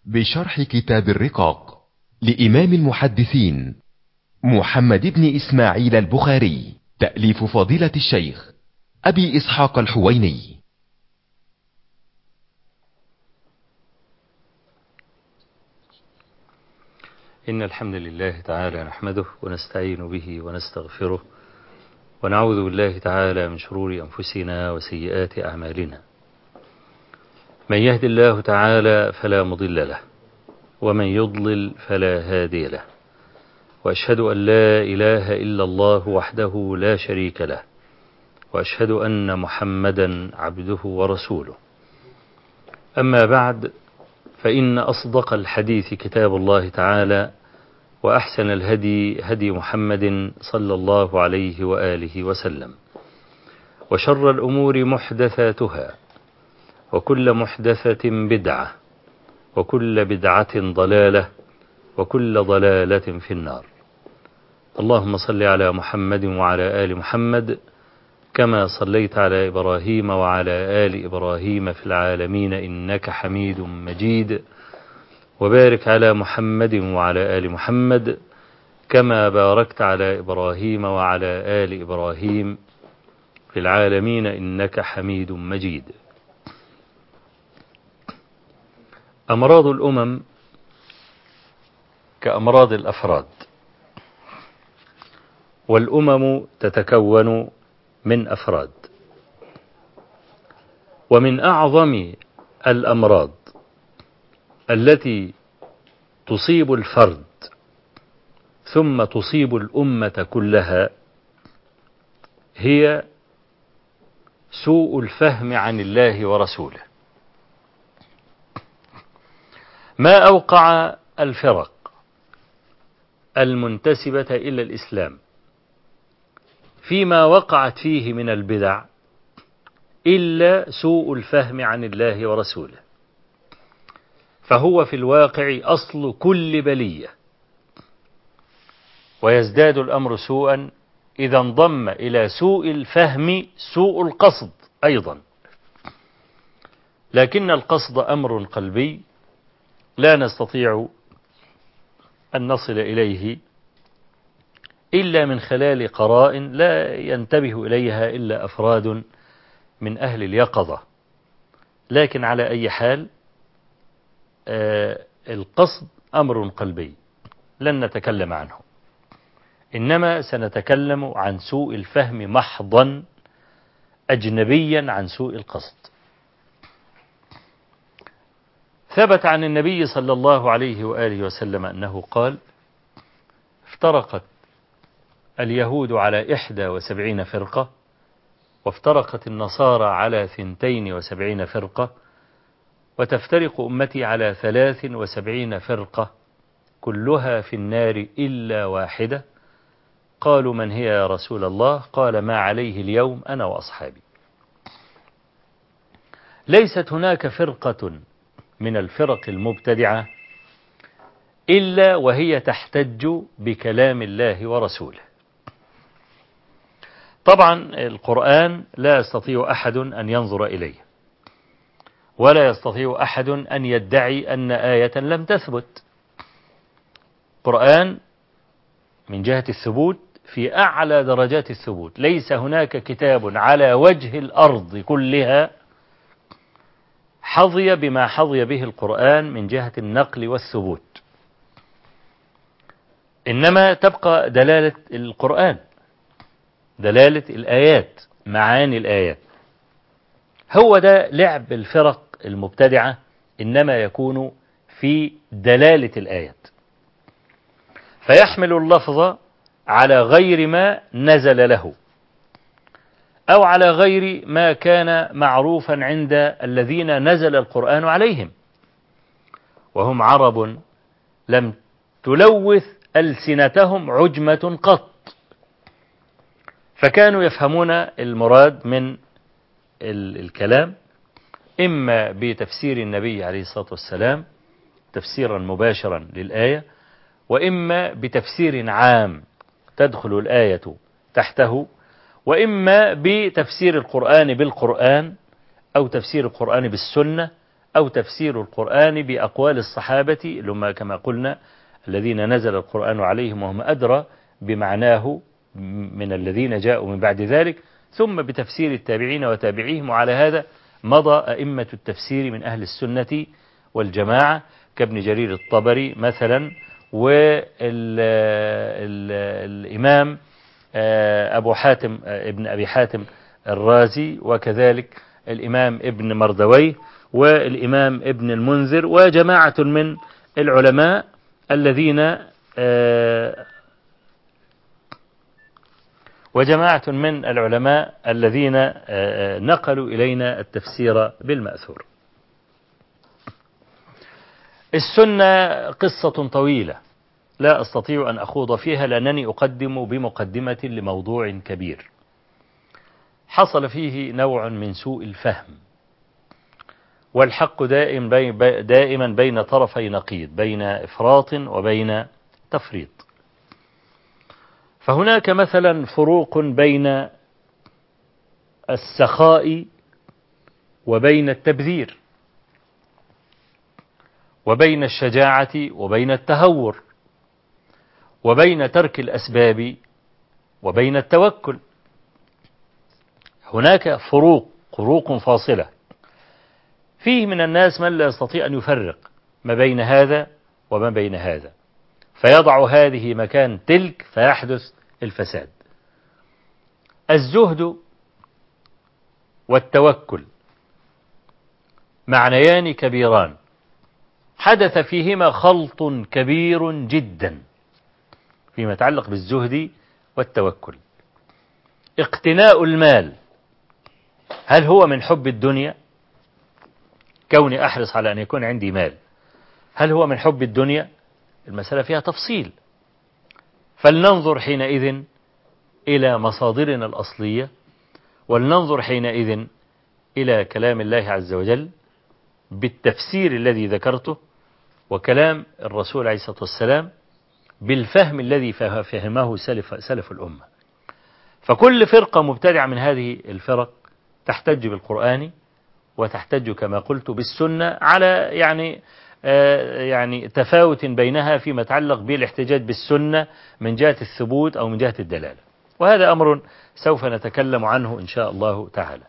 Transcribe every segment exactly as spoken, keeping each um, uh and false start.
بشرح كتاب الرقاق لإمام المحدثين محمد بن إسماعيل البخاري، تأليف فضيلة الشيخ أبي إسحاق الحويني. إن الحمد لله تعالى نحمده ونستعين به ونستغفره ونعوذ بالله تعالى من شرور أنفسنا وسيئات أعمالنا. من يهد الله تعالى فلا مضل له ومن يضلل فلا هادي له، وأشهد أن لا إله إلا الله وحده لا شريك له، وأشهد أن محمدا عبده ورسوله. أما بعد، فإن أصدق الحديث كتاب الله تعالى، وأحسن الهدي هدي محمد صلى الله عليه وآله وسلم، وشر الأمور محدثاتها، وكل محدثة بدعة، وكل بدعة ضلالة، وكل ضلالة في النار. اللهم صل على محمد وعلى آل محمد كما صليت على إبراهيم وعلى آل إبراهيم في العالمين إنك حميد مجيد، وبارك على محمد وعلى آل محمد كما باركت على إبراهيم وعلى آل إبراهيم في العالمين إنك حميد مجيد. أمراض الأمم كأمراض الأفراد، والأمم تتكون من أفراد، ومن أعظم الأمراض التي تصيب الفرد ثم تصيب الأمة كلها هي سوء الفهم عن الله ورسوله. ما أوقع الفرق المنتسبة إلى الإسلام فيما وقعت فيه من البدع إلا سوء الفهم عن الله ورسوله، فهو في الواقع أصل كل بلية، ويزداد الأمر سوءا إذا انضم إلى سوء الفهم سوء القصد أيضا. لكن القصد أمر قلبي لا نستطيع أن نصل إليه إلا من خلال قرائن لا ينتبه إليها إلا أفراد من أهل اليقظة. لكن على أي حال، آه القصد أمر قلبي لن نتكلم عنه، إنما سنتكلم عن سوء الفهم محضا أجنبيا عن سوء القصد. ثبت عن النبي صلى الله عليه وآله وسلم أنه قال: افترقت اليهود على إحدى وسبعين فرقة، وافترقت النصارى على ثنتين وسبعين فرقة، وتفترق أمتي على ثلاث وسبعين فرقة، كلها في النار إلا واحدة. قالوا: من هي يا رسول الله؟ قال: ما عليه اليوم أنا وأصحابي. ليست هناك فرقة من الفرق المبتدعة إلا وهي تحتج بكلام الله ورسوله. طبعا القرآن لا يستطيع أحد أن ينظر إليه، ولا يستطيع أحد أن يدعي أن آية لم تثبت. القرآن من جهة الثبوت في أعلى درجات الثبوت. ليس هناك كتاب على وجه الأرض كلها حظي بما حظي به القرآن من جهة النقل والثبوت، إنما تبقى دلالة القرآن، دلالة الآيات، معاني الآيات. هو ده لعب الفرق المبتدعة، إنما يكون في دلالة الآيات، فيحمل اللفظ على غير ما نزل له، أو على غير ما كان معروفا عند الذين نزل القرآن عليهم، وهم عرب لم تلوث ألسنتهم عجمة قط، فكانوا يفهمون المراد من الكلام إما بتفسير النبي عليه الصلاة والسلام تفسيرا مباشرا للآية، وإما بتفسير عام تدخل الآية تحته، وإما بتفسير القرآن بالقرآن، أو تفسير القرآن بالسنة، أو تفسير القرآن بأقوال الصحابة اللي هم كما قلنا الذين نزل القرآن عليهم وهم أدرى بمعناه من الذين جاءوا من بعد ذلك، ثم بتفسير التابعين وتابعيهم. وعلى هذا مضى أئمة التفسير من أهل السنة والجماعة كابن جرير الطبري مثلا، والإمام أبو حاتم ابن أبي حاتم الرازي، وكذلك الإمام ابن مردويه، والإمام ابن المنذر، وجماعة من العلماء الذين وجماعة من العلماء الذين نقلوا إلينا التفسير بالمأثور. السنة قصة طويلة لا أستطيع أن أخوض فيها لأنني أقدم بمقدمة لموضوع كبير حصل فيه نوع من سوء الفهم، والحق دائم دائما بين طرفي نقيض، بين إفراط وبين تفريط. فهناك مثلا فروق بين السخاء وبين التبذير، وبين الشجاعة وبين التهور، وبين ترك الأسباب وبين التوكل. هناك فروق فروق فاصلة. فيه من الناس من لا يستطيع أن يفرق ما بين هذا وما بين هذا، فيضع هذه مكان تلك فيحدث الفساد. الزهد والتوكل معنيان كبيران حدث فيهما خلط كبير جدا فيما يتعلق بالزهد والتوكل. اقتناء المال هل هو من حب الدنيا؟ كوني أحرص على أن يكون عندي مال، هل هو من حب الدنيا؟ المسألة فيها تفصيل. فلننظر حينئذ إلى مصادرنا الأصلية، ولننظر حينئذ إلى كلام الله عز وجل بالتفسير الذي ذكرته، وكلام الرسول عليه الصلاة والسلام بالفهم الذي فهمه سلف, سلف الأمة. فكل فرقة مبتدعة من هذه الفرق تحتج بالقرآن وتحتج كما قلت بالسنة على يعني آه يعني تفاوت بينها فيما يتعلق بالاحتجاج بالسنة من جهة الثبوت أو من جهة الدلالة، وهذا أمر سوف نتكلم عنه إن شاء الله تعالى.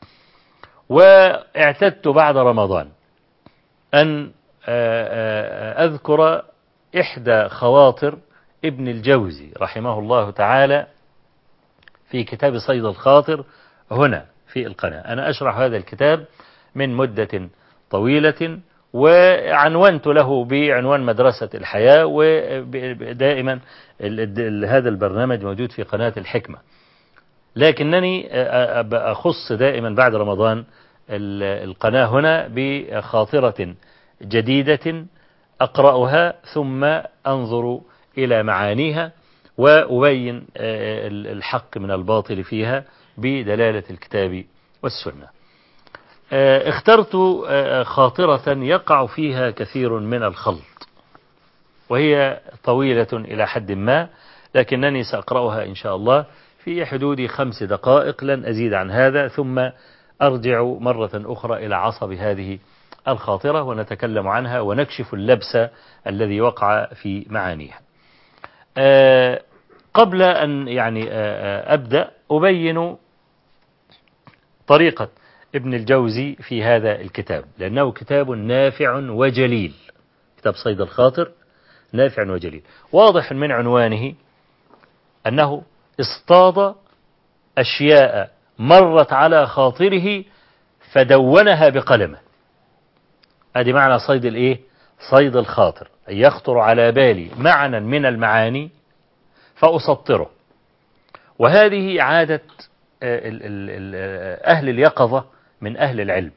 واعتدت بعد رمضان أن آه آه أذكر إحدى خواطر ابن الجوزي رحمه الله تعالى في كتاب صيد الخاطر هنا في القناة. أنا أشرح هذا الكتاب من مدة طويلة، وعنونت له بعنوان مدرسة الحياة، ودائما هذا البرنامج موجود في قناة الحكمة، لكنني أخص دائما بعد رمضان القناة هنا بخاطرة جديدة أقرأها ثم أنظر إلى معانيها وأبين الحق من الباطل فيها بدلالة الكتاب والسنة. اخترت خاطرة يقع فيها كثير من الخلط، وهي طويلة إلى حد ما، لكنني سأقرأها إن شاء الله في حدود خمس دقائق لن أزيد عن هذا، ثم أرجع مرة أخرى إلى عصب هذه الخاطرة ونتكلم عنها ونكشف اللبس الذي وقع في معانيها. قبل أن يعني أبدأ أبين طريقة ابن الجوزي في هذا الكتاب، لأنه كتاب نافع وجليل. كتاب صيد الخاطر نافع وجليل، واضح من عنوانه أنه اصطاد أشياء مرت على خاطره فدونها بقلمه. هذه معنى صيد الإيه؟ صيد الخاطر، أن يخطر على بالي معنى من المعاني فأسطره. وهذه عادة أهل اليقظة من أهل العلم،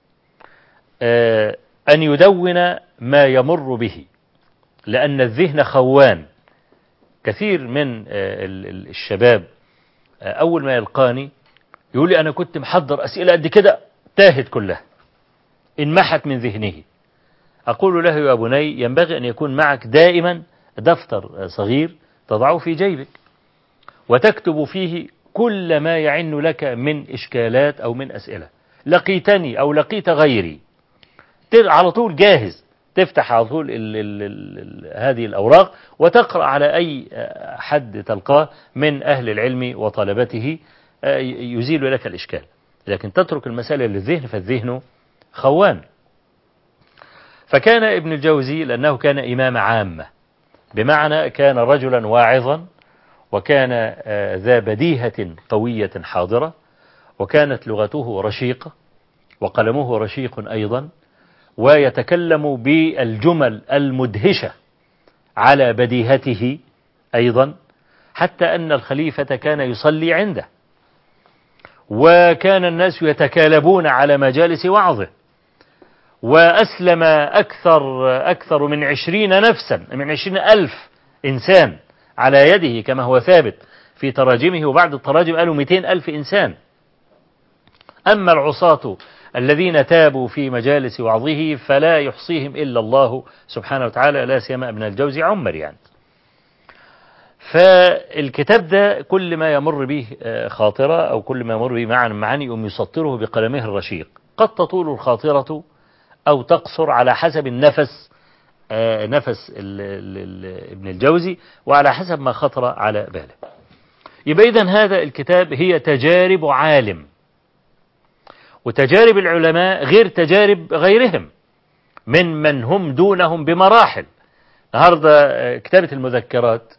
أن يدون ما يمر به، لأن الذهن خوان. كثير من الشباب أول ما يلقاني يقول لي أنا كنت محضر أسئلة قد كده تاهت كلها، انمحت من ذهنه. أقول له يا بني ينبغي أن يكون معك دائما دفتر صغير تضعه في جيبك وتكتب فيه كل ما يعن لك من إشكالات أو من أسئلة، لقيتني أو لقيت غيري على طول جاهز، تفتح على طول ال ال ال هذه الأوراق وتقرأ على أي حد تلقاه من أهل العلم وطلبته يزيل لك الإشكال. لكن تترك المسألة للذهن فالذهن خوان. فكان ابن الجوزي لأنه كان إمام عامة، بمعنى كان رجلا واعظا، وكان ذا بديهة قوية حاضرة، وكانت لغته رشيقة وقلمه رشيق أيضا، ويتكلم بالجمل المدهشة على بديهته أيضا، حتى أن الخليفة كان يصلي عنده، وكان الناس يتكالبون على مجالس وعظه، وأسلم أكثر أكثر من عشرين نفسا من عشرين ألف إنسان على يده كما هو ثابت في تراجمه، وبعد التراجم قالوا مئتين ألف إنسان. أما العصاة الذين تابوا في مجالس وعظه فلا يحصيهم إلا الله سبحانه وتعالى، لا سيما ابن الجوزي عمر يعني. فالكتاب ده كل ما يمر به خاطرة أو كل ما يمر به معنى معاني يقوم يسطره بقلمه الرشيق، قد تطول الخاطرة أو تقصر على حسب النفس نفس ال ال ال ابن الجوزي وعلى حسب ما خطر على باله. يبقى إذن هذا الكتاب هي تجارب عالم، وتجارب العلماء غير تجارب غيرهم من من هم دونهم بمراحل. النهارده كتابة المذكرات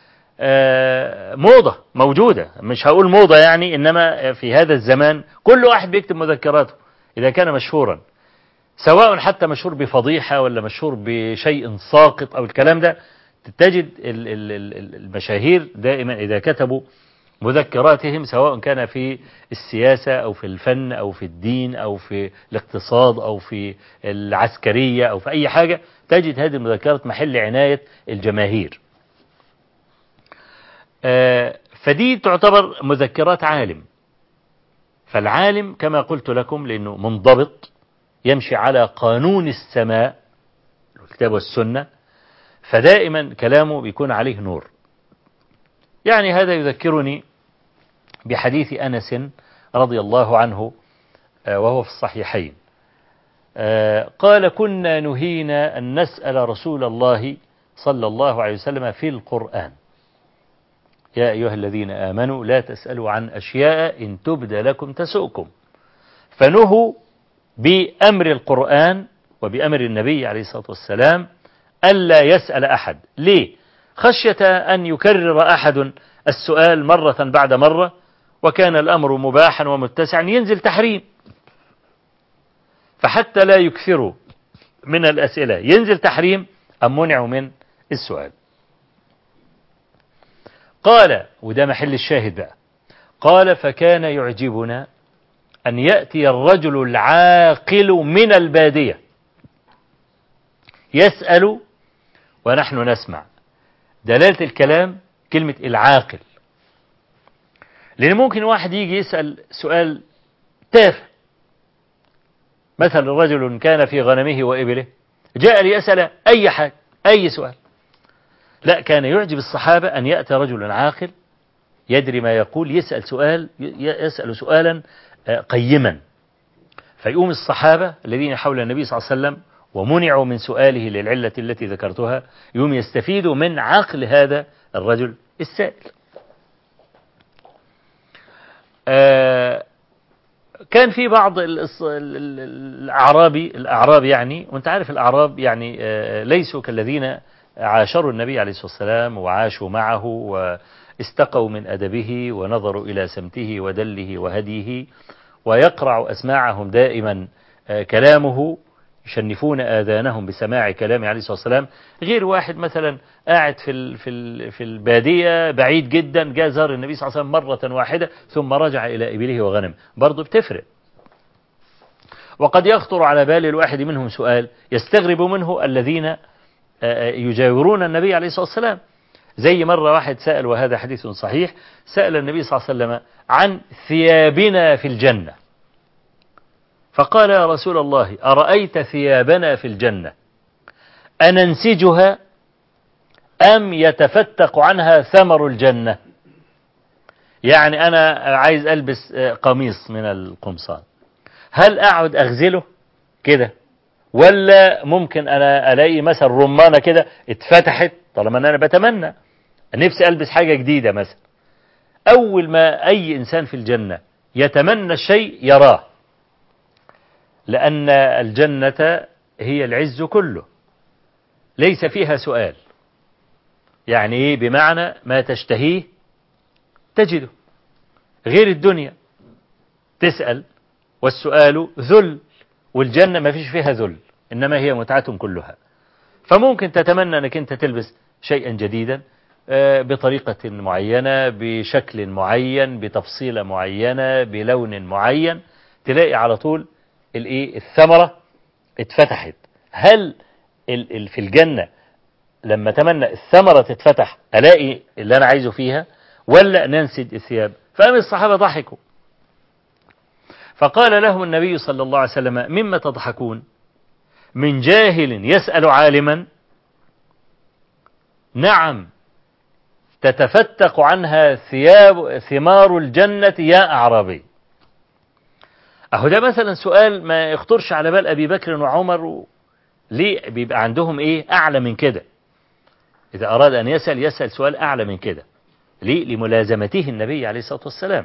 موضة موجودة، مش هقول موضة يعني، إنما في هذا الزمان كل واحد بيكتب مذكراته إذا كان مشهورا، سواء حتى مشهور بفضيحة ولا مشهور بشيء ساقط أو الكلام ده. تجد المشاهير دائما إذا كتبوا مذكراتهم سواء كان في السياسة أو في الفن أو في الدين أو في الاقتصاد أو في العسكرية أو في أي حاجة، تجد هذه المذكرات محل عناية الجماهير. فدي تعتبر مذكرات عالم. فالعالم كما قلت لكم لأنه منضبط يمشي على قانون السماء الكتاب والسنة، فدائما كلامه بيكون عليه نور. يعني هذا يذكرني بحديث أنس رضي الله عنه وهو في الصحيحين، قال كنا نهينا أن نسأل رسول الله صلى الله عليه وسلم في القرآن، يا أيها الذين آمنوا لا تسألوا عن أشياء إن تبد لكم تسؤكم. فنهوا بأمر القرآن وبأمر النبي عليه الصلاة والسلام ألا يسأل أحد. ليه؟ خشية أن يكرر أحد السؤال مرة بعد مرة، وكان الأمر مباحا ومتسعا ينزل تحريم، فحتى لا يكثروا من الأسئلة ينزل تحريم أم منعوا من السؤال. قال، وده محل الشاهد بقى، قال فكان يعجبنا أن يأتي الرجل العاقل من البادية يسأل ونحن نسمع. دلالة الكلام كلمة العاقل، لأن ممكن واحد يجي يسأل سؤال تافه، مثلا رجل كان في غنمه وإبله جاء ليسأل أي حاجة أي سؤال. لا، كان يعجب الصحابة أن يأتي رجل عاقل يدري ما يقول يسأل سؤال يسأل سؤالا قيما، فيقوم الصحابة الذين حول النبي صلى الله عليه وسلم ومنعوا من سؤاله للعلة التي ذكرتها يوم يستفيدوا من عقل هذا الرجل السائل. آه كان في بعض الأعرابي الأعراب يعني، وانت عارف الأعراب يعني آه ليسوا كالذين عاشروا النبي عليه الصلاة والسلام وعاشوا معه واستقوا من أدبه ونظروا إلى سمته ودله وهديه، ويقرع أسماعهم دائما آه كلامه، يشنفون آذانهم بسماع كلامه عليه الصلاة والسلام. غير واحد مثلا قاعد في في في البادية بعيد جدا، جاء زار النبي صلى الله عليه وسلم مرة واحدة ثم رجع إلى إبله وغنم، برضه بتفرق. وقد يخطر على بال الواحد منهم سؤال يستغرب منه الذين يجاورون النبي عليه الصلاة والسلام. زي مرة واحد سأل، وهذا حديث صحيح، سأل النبي صلى الله عليه وسلم عن ثيابنا في الجنة، فقال يا رسول الله أرأيت ثيابنا في الجنة أننسجها أم يتفتق عنها ثمر الجنة؟ يعني أنا عايز ألبس قميص من القمصان، هل أقعد أغزله كده ولا ممكن أنا ألاقي مثلا رمانة كده اتفتحت، طالما أنا بتمنى نفسي ألبس حاجة جديدة مثلا. أول ما أي إنسان في الجنة يتمنى الشيء يراه، لأن الجنة هي العز كله ليس فيها سؤال. يعني إيه؟ بمعنى ما تشتهيه تجده، غير الدنيا تسأل والسؤال ذل، والجنة ما فيش فيها ذل، إنما هي متعة كلها. فممكن تتمنى أنك أنت تلبس شيئا جديدا بطريقة معينة، بشكل معين، بتفصيلة معينة، بلون معين، تلاقي على طول الايه الثمرة اتفتحت. هل في الجنة لما تمنى الثمرة تتفتح ألاقي اللي أنا عايزه فيها، ولا ننسج الثياب؟ فقام الصحابة ضحكوا، فقال لهم النبي صلى الله عليه وسلم: مما تضحكون؟ من جاهل يسأل عالما؟ نعم تتفتق عنها ثياب ثمار الجنة يا أعرابي. أهو ده مثلا سؤال ما يخطرش على بال أبي بكر وعمر و... ليه بيبقى عندهم إيه أعلى من كده؟ إذا أراد أن يسأل يسأل سؤال أعلى من كده. ليه؟ لملازمته النبي عليه الصلاة والسلام.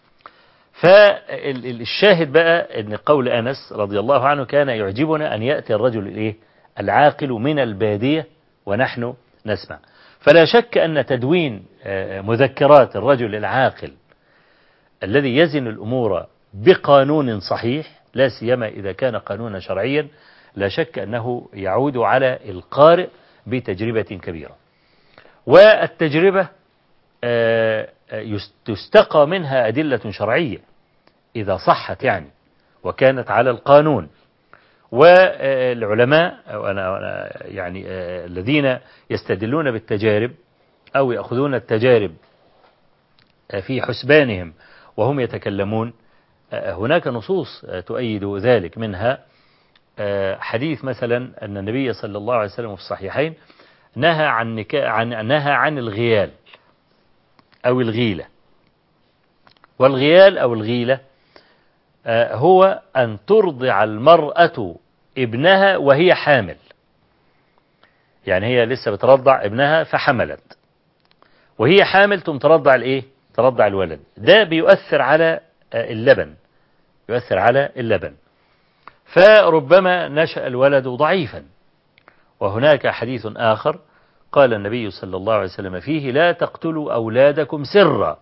فالشاهد بقى أن قول أنس رضي الله عنه: كان يعجبنا أن يأتي الرجل الإيه العاقل من البادية ونحن نسمع. فلا شك أن تدوين مذكرات الرجل العاقل الذي يزن الأمور بقانون صحيح، لا سيما إذا كان قانونا شرعيا، لا شك أنه يعود على القارئ بتجربة كبيرة. والتجربة تستقى منها أدلة شرعية إذا صحت يعني وكانت على القانون. والعلماء يعني الذين يستدلون بالتجارب أو يأخذون التجارب في حسبانهم وهم يتكلمون، هناك نصوص تؤيد ذلك. منها حديث مثلا أن النبي صلى الله عليه وسلم في الصحيحين نهى عن نكا عن نهى عن الغيال أو الغيلة. والغيال أو الغيلة هو أن ترضع المرأة ابنها وهي حامل، يعني هي لسه بترضع ابنها فحملت، وهي حامل ثم ترضع الايه ترضع الولد. ده بيؤثر على اللبن يؤثر على اللبن فربما نشأ الولد ضعيفا. وهناك حديث آخر قال النبي صلى الله عليه وسلم فيه: لا تقتلوا أولادكم سرا.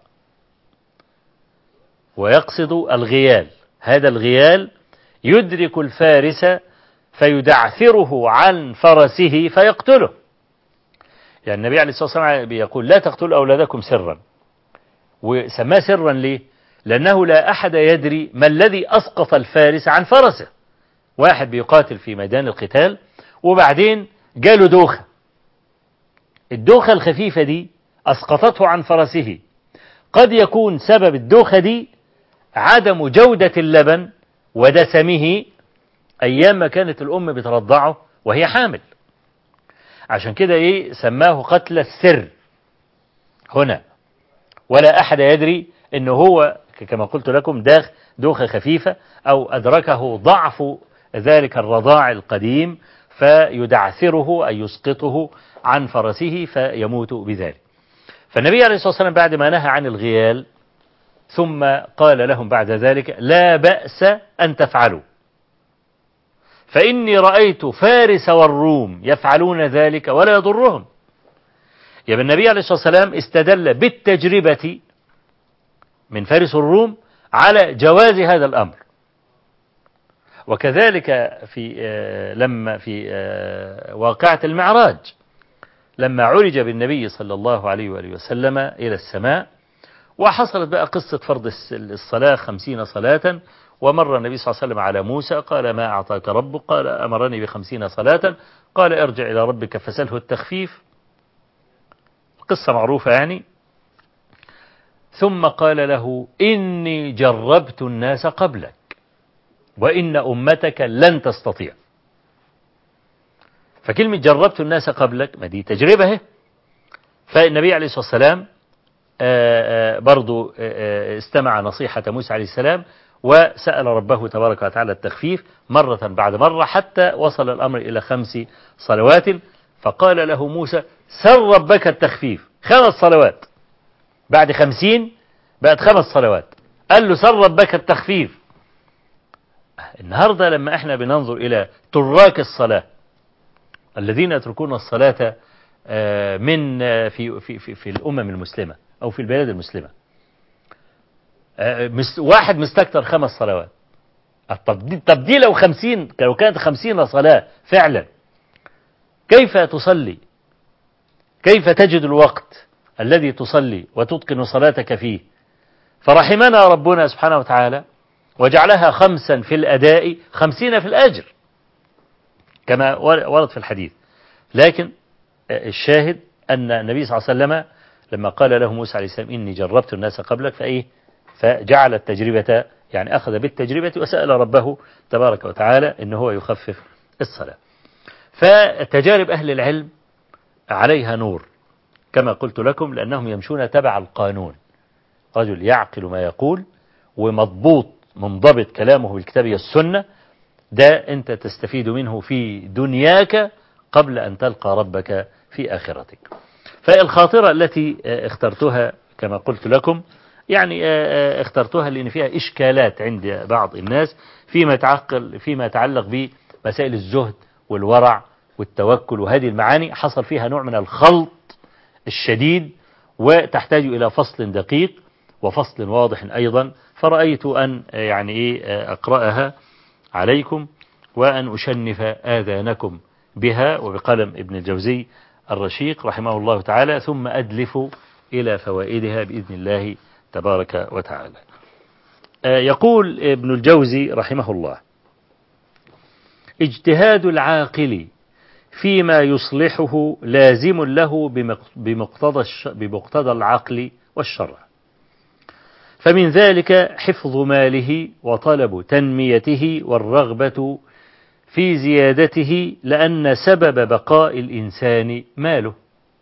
ويقصد الغيال، هذا الغيال يدرك الفارس فيدعثره عن فرسه فيقتله. يعني النبي عليه الصلاة والسلام بيقول: لا تقتلوا أولادكم سرا. وسماه سرا ليه؟ لأنه لا أحد يدري ما الذي أسقط الفارس عن فرسه. واحد بيقاتل في ميدان القتال وبعدين جاله دوخة، الدوخة الخفيفة دي أسقطته عن فرسه. قد يكون سبب الدوخة دي عدم جودة اللبن ودسمه أيام ما كانت الأم بترضعه وهي حامل. عشان كده إيه سماه قتل السر هنا، ولا أحد يدري أنه هو كما قلت لكم داخ دوخة خفيفة أو أدركه ضعف ذلك الرضاع القديم فيدعثره أي يسقطه عن فرسه فيموت بذلك. فالنبي عليه الصلاة والسلام بعد ما نهى عن الغيال ثم قال لهم بعد ذلك: لا بأس أن تفعلوا، فإني رأيت فارس والروم يفعلون ذلك ولا يضرهم. يبقى النبي عليه الصلاة والسلام استدل بالتجربة من فارس الروم على جواز هذا الأمر. وكذلك في لما في واقعة المعراج لما عرج بالنبي صلى الله عليه وآله وسلم إلى السماء، وحصلت بقى قصة فرض الصلاة خمسين صلاة، ومر النبي صلى الله عليه وسلم على موسى قال: ما أعطاك ربك؟ قال: أمرني بخمسين صلاة. قال: ارجع إلى ربك فسأله التخفيف. قصة معروفة يعني. ثم قال له: إني جربت الناس قبلك وإن أمتك لن تستطيع. فكلمة جربت الناس قبلك ما دي تجربة هي. فالنبي عليه الصلاة والسلام برضو استمع نصيحة موسى عليه السلام وسأل ربه تبارك وتعالى التخفيف مرة بعد مرة حتى وصل الأمر إلى خمس صلوات. فقال له موسى سل ربك التخفيف، خمس صلوات بعد خمسين بقت خمس صلوات، قال له سل ربك التخفيف. النهاردة لما احنا بننظر إلى تراك الصلاة الذين يتركون الصلاة من في في في, في الأمم المسلمة أو في البلاد المسلمة، واحد مستكتر خمس صلوات. طب دي لو خمسين، لو كانت خمسين صلاة فعلا كيف تصلي؟ كيف تجد الوقت الذي تصلي وتتقن صلاتك فيه؟ فرحمنا ربنا سبحانه وتعالى وجعلها خمسا في الأداء خمسين في الأجر كما ورد في الحديث. لكن الشاهد أن النبي صلى الله عليه وسلم لما قال له موسى عليه السلام إني جربت الناس قبلك فإيه فجعل التجربة، يعني أخذ بالتجربة وسأل ربه تبارك وتعالى إنه هو يخفف الصلاة. فتجارب أهل العلم عليها نور كما قلت لكم، لأنهم يمشون تبع القانون، رجل يعقل ما يقول ومضبوط منضبط كلامه بالكتاب والسنة، ده أنت تستفيد منه في دنياك قبل أن تلقى ربك في آخرتك. فالخاطرة التي اخترتها كما قلت لكم يعني اخترتها لأن فيها إشكالات عند بعض الناس فيما يتعقل فيما يتعلق بمسائل الزهد والورع والتوكل، وهذه المعاني حصل فيها نوع من الخلط الشديد وتحتاج إلى فصل دقيق وفصل واضح أيضا. فرأيت أن يعني إيه أقرأها عليكم وأن أشنف آذانكم بها وبقلم ابن الجوزي الرشيق رحمه الله تعالى، ثم أدلف إلى فوائدها بإذن الله تبارك وتعالى. يقول ابن الجوزي رحمه الله: اجتهاد العاقل فيما يصلحه لازم له بمقتضى بمقتضى العقل والشرع، فمن ذلك حفظ ماله وطلب تنميته والرغبة في زيادته، لأن سبب بقاء الإنسان ماله،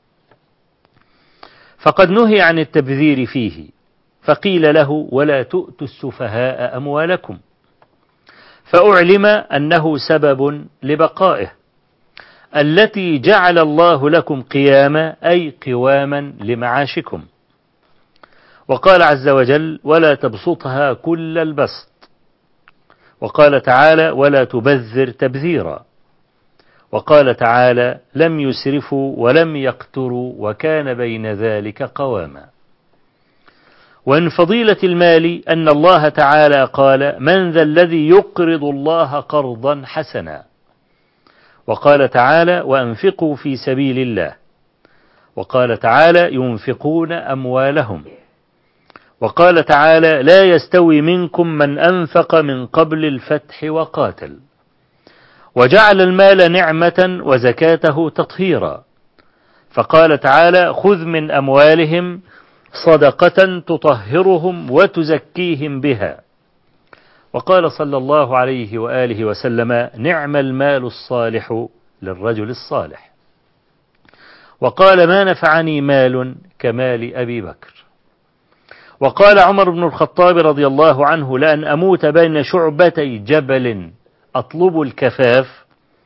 فقد نهي عن التبذير فيه، فقيل له: ولا تؤتوا السفهاء أموالكم، فأعلم أنه سبب لبقائه، التي جعل الله لكم قياما أي قواما لمعاشكم. وقال عز وجل: ولا تبسطها كل البسط. وقال تعالى: ولا تبذر تبذيرا. وقال تعالى: لم يسرفوا ولم يقتروا وكان بين ذلك قواما. ومن فضيلة المال أن الله تعالى قال: من ذا الذي يقرض الله قرضا حسنا. وقال تعالى: وأنفقوا في سبيل الله. وقال تعالى: ينفقون أموالهم. وقال تعالى: لا يستوي منكم من أنفق من قبل الفتح وقاتل. وجعل المال نعمة وزكاته تطهيرا، فقال تعالى: خذ من أموالهم صدقة تطهرهم وتزكيهم بها. وقال صلى الله عليه وآله وسلم: نعم المال الصالح للرجل الصالح. وقال: ما نفعني مال كمال أبي بكر. وقال عمر بن الخطاب رضي الله عنه: لأن أموت بين شعبتي جبل أطلب الكفاف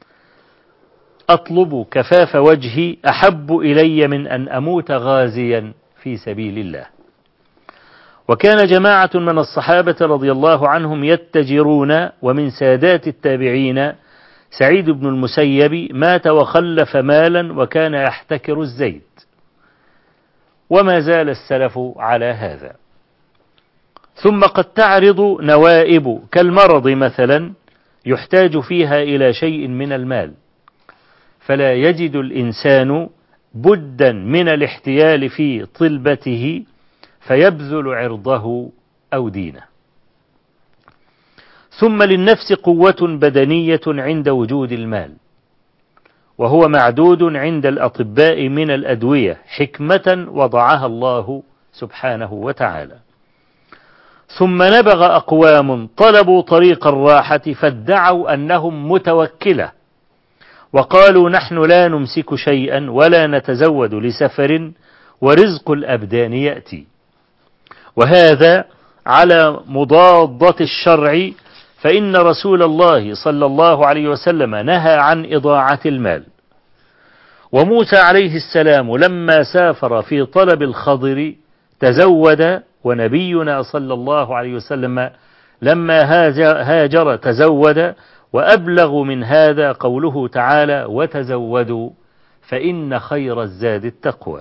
أطلب كفاف وجهي أحب إلي من أن أموت غازيا في سبيل الله. وكان جماعة من الصحابة رضي الله عنهم يتجرون، ومن سادات التابعين سعيد بن المسيب مات وخلف مالا وكان يحتكر الزيت، وما زال السلف على هذا. ثم قد تعرض نوائب كالمرض مثلا يحتاج فيها إلى شيء من المال، فلا يجد الإنسان بدا من الاحتيال في طلبته فيبذل عرضه أو دينه. ثم للنفس قوة بدنية عند وجود المال، وهو معدود عند الأطباء من الأدوية حكمة وضعها الله سبحانه وتعالى. ثم نبغ أقوام طلبوا طريق الراحة فادعوا أنهم متوكلة، وقالوا: نحن لا نمسك شيئا ولا نتزود لسفر ورزق الأبدان يأتي. وهذا على مضادة الشرع، فإن رسول الله صلى الله عليه وسلم نهى عن إضاعة المال. وموسى عليه السلام لما سافر في طلب الخضر تزود، ونبينا صلى الله عليه وسلم لما هاجر تزود. وأبلغ من هذا قوله تعالى: وتزودوا فإن خير الزاد التقوى.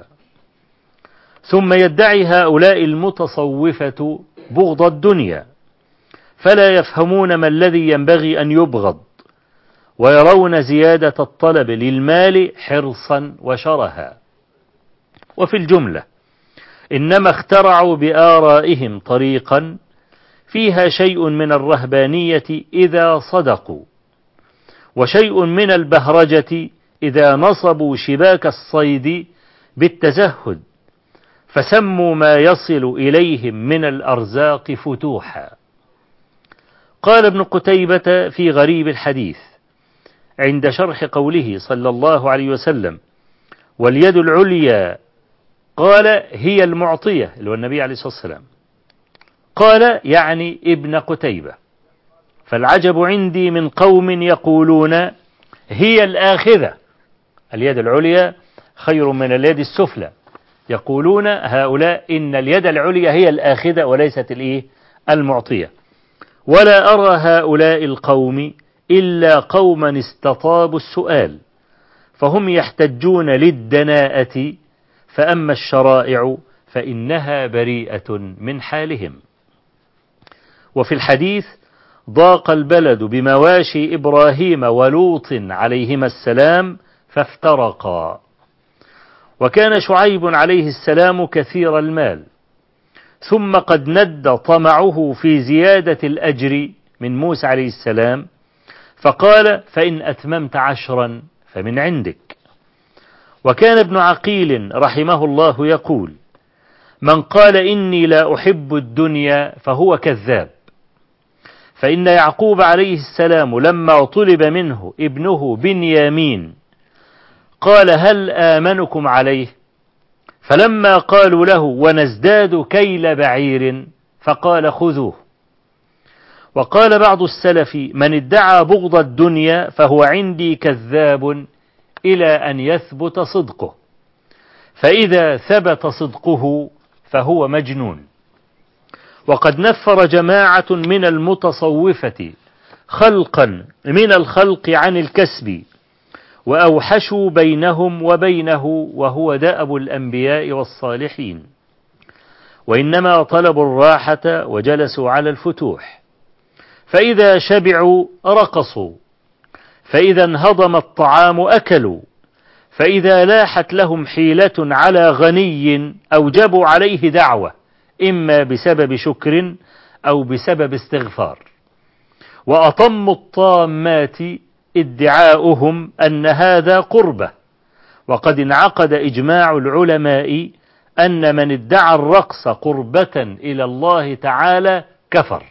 ثم يدعي هؤلاء المتصوفة بغض الدنيا، فلا يفهمون ما الذي ينبغي أن يبغض، ويرون زيادة الطلب للمال حرصا وشرها. وفي الجملة إنما اخترعوا بآرائهم طريقا فيها شيء من الرهبانية إذا صدقوا، وشيء من البهرجة إذا نصبوا شباك الصيد بالتزهد، فسموا ما يصل إليهم من الأرزاق فتوحا. قال ابن قتيبة في غريب الحديث عند شرح قوله صلى الله عليه وسلم: واليد العليا، قال: هي المعطية، اللي هو النبي عليه الصلاة والسلام. قال يعني ابن قتيبة: فالعجب عندي من قوم يقولون هي الآخذة، اليد العليا خير من اليد السفلى. يقولون هؤلاء إن اليد العليا هي الآخذة وليست الإيه المعطية. ولا أرى هؤلاء القوم إلا قوما استطابوا السؤال، فهم يحتجون للدناءة، فأما الشرائع فإنها بريئة من حالهم. وفي الحديث: ضاق البلد بمواشي إبراهيم ولوط عليهما السلام فافترقا. وكان شعيب عليه السلام كثير المال، ثم قد ند طمعه في زيادة الأجر من موسى عليه السلام، فقال: فإن أتممت عشرا فمن عندك. وكان ابن عقيل رحمه الله يقول: من قال إني لا أحب الدنيا فهو كذاب، فإن يعقوب عليه السلام لما طلب منه ابنه بنيامين قال: هل آمنكم عليه؟ فلما قالوا له: ونزداد كيل بعير، فقال: خذوه. وقال بعض السلف: من ادعى بغض الدنيا فهو عندي كذاب إلى أن يثبت صدقه، فإذا ثبت صدقه فهو مجنون. وقد نفر جماعة من المتصوفة خلقا من الخلق عن الكسب، وأوحشوا بينهم وبينه، وهو دأب الأنبياء والصالحين. وإنما طلبوا الراحة وجلسوا على الفتوح، فإذا شبعوا رقصوا، فإذا انهضم الطعام أكلوا، فإذا لاحت لهم حيلة على غني أوجبوا عليه دعوة، إما بسبب شكر أو بسبب استغفار. وأطموا الطامات ادعاؤهم أن هذا قربة. وقد انعقد إجماع العلماء أن من ادعى الرقص قربة إلى الله تعالى كفر.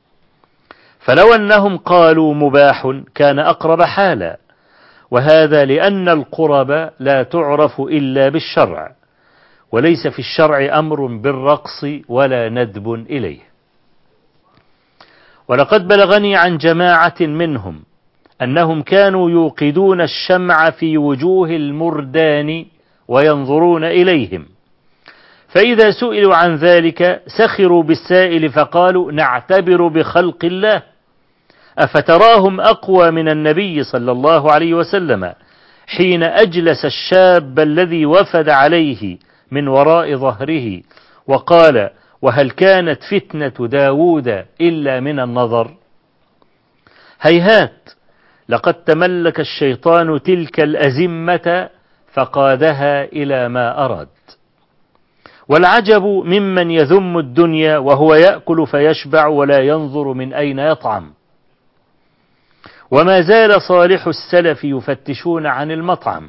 فلو أنهم قالوا مباح كان أقرب حالا، وهذا لأن القرب لا تعرف إلا بالشرع، وليس في الشرع أمر بالرقص ولا ندب إليه. ولقد بلغني عن جماعة منهم أنهم كانوا يوقدون الشمع في وجوه المردان وينظرون إليهم، فإذا سئلوا عن ذلك سخروا بالسائل فقالوا: نعتبر بخلق الله، أفتراهم أقوى من النبي صلى الله عليه وسلم حين أجلس الشاب الذي وفد عليه من وراء ظهره وقال: وهل كانت فتنة داود إلا من النظر؟ هيهات، لقد تملك الشيطان تلك الأزمة فقادها إلى ما أراد. والعجب ممن يذم الدنيا وهو يأكل فيشبع ولا ينظر من أين يطعم. وما زال صالح السلف يفتشون عن المطعم،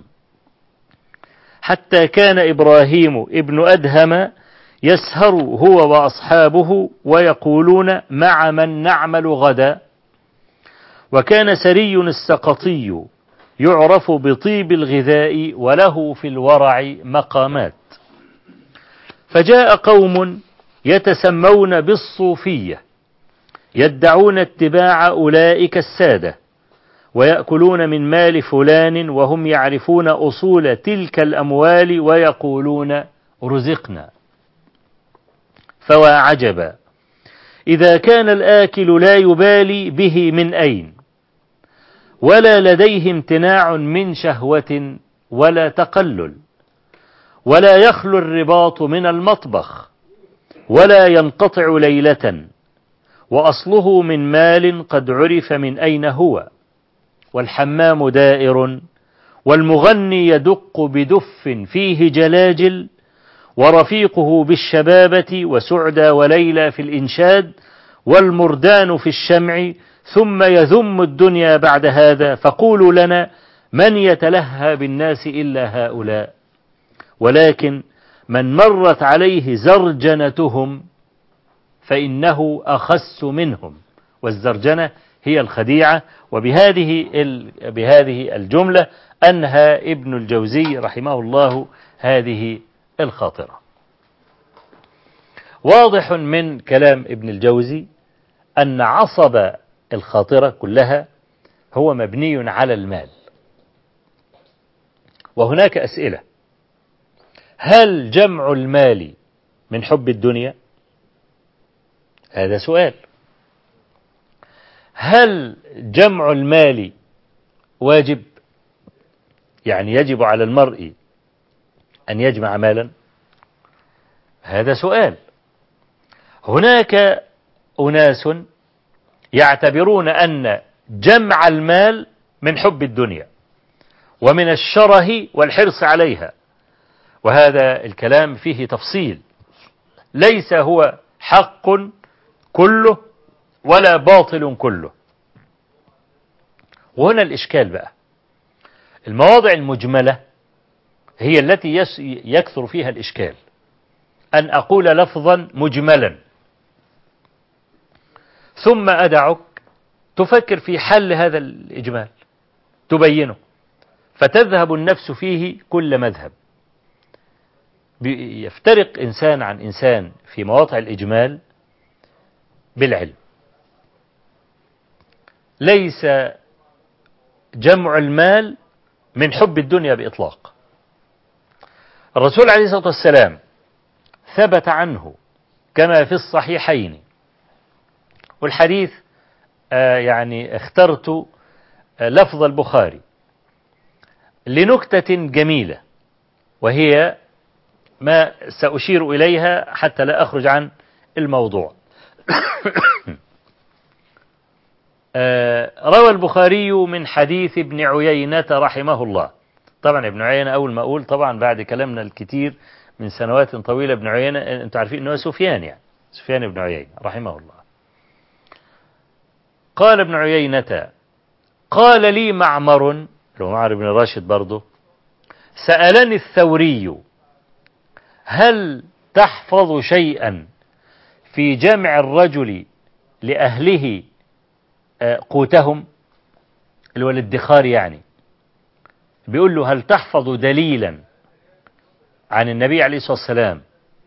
حتى كان إبراهيم ابن أدهم يسهر هو وأصحابه ويقولون: مع من نعمل غدا. وكان سري السقطي يعرف بطيب الغذاء وله في الورع مقامات. فجاء قوم يتسمون بالصوفية، يدعون اتباع أولئك السادة، ويأكلون من مال فلان وهم يعرفون أصول تلك الأموال ويقولون رزقنا. فوا عجبا إذا كان الآكل لا يبالي به من أين، ولا لديه امتناع من شهوة ولا تقلل، ولا يخلو الرباط من المطبخ، ولا ينقطع ليلة، وأصله من مال قد عرف من أين هو، والحمام دائر، والمغني يدق بدف فيه جلاجل، ورفيقه بالشبابة وسعدى وليلى في الإنشاد، والمردان في الشمع، ثم يذم الدنيا بعد هذا، فقولوا لنا من يتلهى بالناس إلا هؤلاء. ولكن من مرت عليه زرجنتهم فإنه أخس منهم، والزرجنة هي الخديعة. وبهذه بهذه الجملة أنهى ابن الجوزي رحمه الله هذه الخاطرة. واضح من كلام ابن الجوزي أن عصب الخاطرة كلها هو مبني على المال. وهناك أسئلة: هل جمع المال من حب الدنيا؟ هذا سؤال. هل جمع المال واجب؟ يعني يجب على المرء أن يجمع مالا؟ هذا سؤال. هناك أناس يعتبرون أن جمع المال من حب الدنيا ومن الشره والحرص عليها، وهذا الكلام فيه تفصيل، ليس هو حق كله ولا باطل كله. وهنا الإشكال بقى، المواضع المجملة هي التي يكثر فيها الإشكال. أن أقول لفظا مجملا ثم أدعك تفكر في حل هذا الإجمال تبينه، فتذهب النفس فيه كل مذهب. يفترق إنسان عن إنسان في مواضع الإجمال بالعلم. ليس جمع المال من حب الدنيا بإطلاق. الرسول عليه الصلاة والسلام ثبت عنه كما في الصحيحين، والحديث آه يعني اخترت آه لفظ البخاري لنكتة جميلة، وهي ما سأشير إليها حتى لا أخرج عن الموضوع. آه روى البخاري من حديث ابن عيينة رحمه الله. طبعا ابن عيينة أول ما أقول طبعا بعد كلامنا الكتير من سنوات طويلة، ابن عيينة أنتم عارفين أنه سفيان، يعني سفيان بن عيينة رحمه الله. قال ابن عيينة: قال لي معمر، لو معمر بن راشد برضه، سألني الثوري: هل تحفظ شيئا في جمع الرجل لأهله قوتهم، اللي هو الادخار يعني؟ بيقول له: هل تحفظ دليلا عن النبي عليه الصلاة والسلام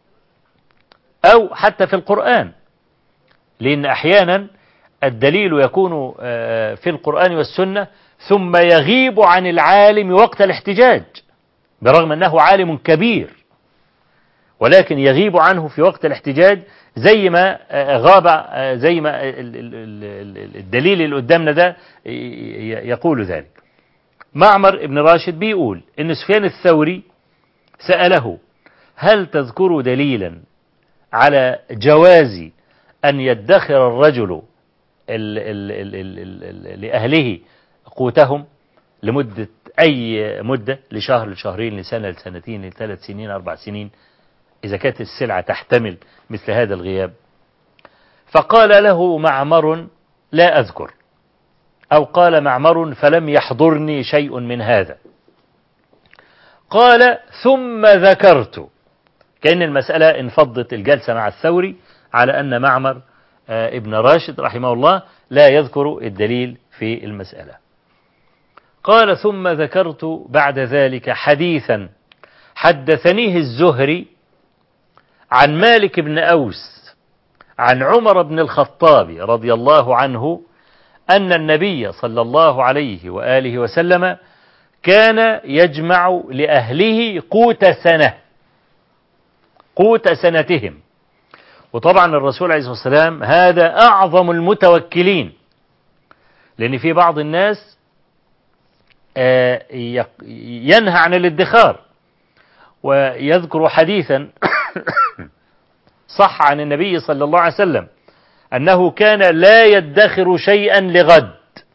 أو حتى في القرآن؟ لأن أحيانا الدليل يكون في القرآن والسنة ثم يغيب عن العالم وقت الاحتجاج، برغم أنه عالم كبير، ولكن يغيب عنه في وقت الاحتجاج، زي ما غاب، زي ما الدليل اللي قدامنا ده يقول ذلك. معمر ابن راشد بيقول إن سفيان الثوري سأله: هل تذكر دليلا على جواز أن يدخر الرجل ال ال ال ال ال لأهله قوتهم لمدة أي مدة، لشهر لشهرين لسنة لسنتين لثلاث سنين أربع سنين، إذا كانت السلعة تحتمل مثل هذا الغياب؟ فقال له معمر: لا أذكر، أو قال معمر: فلم يحضرني شيء من هذا. قال: ثم ذكرت، كأن المسألة انفضت الجلسة مع الثوري على أن معمر ابن راشد رحمه الله لا يذكر الدليل في المسألة. قال: ثم ذكرت بعد ذلك حديثا حدثنيه الزهري عن مالك بن أوس عن عمر بن الخطاب رضي الله عنه أن النبي صلى الله عليه وآله وسلم كان يجمع لأهله قوت سنة، قوت سنتهم. وطبعا الرسول عليه الصلاة والسلام هذا أعظم المتوكلين، لأن في بعض الناس ينهى عن الادخار، ويذكر حديثا صح عن النبي صلى الله عليه وسلم أنه كان لا يدخر شيئا لغد.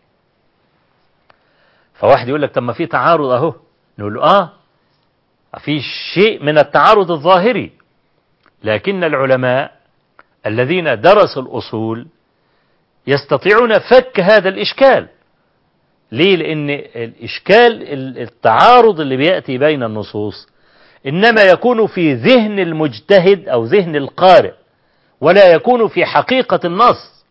فواحد يقول لك طب ما في تعارض أهو، نقول له آه في شيء من التعارض الظاهري، لكن العلماء الذين درسوا الأصول يستطيعون فك هذا الإشكال. ليه؟ لأن الإشكال التعارض اللي بيأتي بين النصوص إنما يكون في ذهن المجتهد أو ذهن القارئ، ولا يكون في حقيقة النص،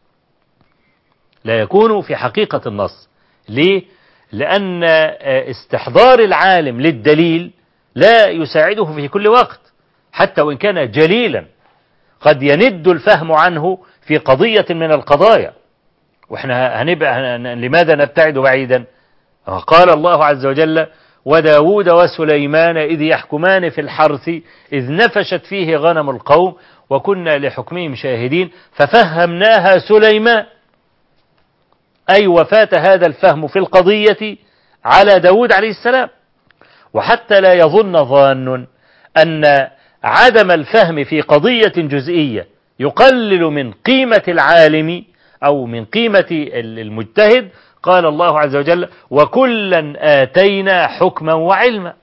لا يكون في حقيقة النص. ليه؟ لأن استحضار العالم للدليل لا يساعده في كل وقت، حتى وإن كان جليلا قد يند الفهم عنه في قضية من القضايا. وإحنا هنبقى لماذا نبتعد بعيدا؟ قال الله عز وجل: وداود وسليمان إذ يحكمان في الحرث إذ نفشت فيه غنم القوم وكنا لحكمهم شاهدين ففهمناها سليمان، أي وفاة هذا الفهم في القضية على داود عليه السلام. وحتى لا يظن ظان أن عدم الفهم في قضية جزئية يقلل من قيمة العالم أو من قيمة المجتهد، قال الله عز وجل: وكلا آتينا حكما وعلما.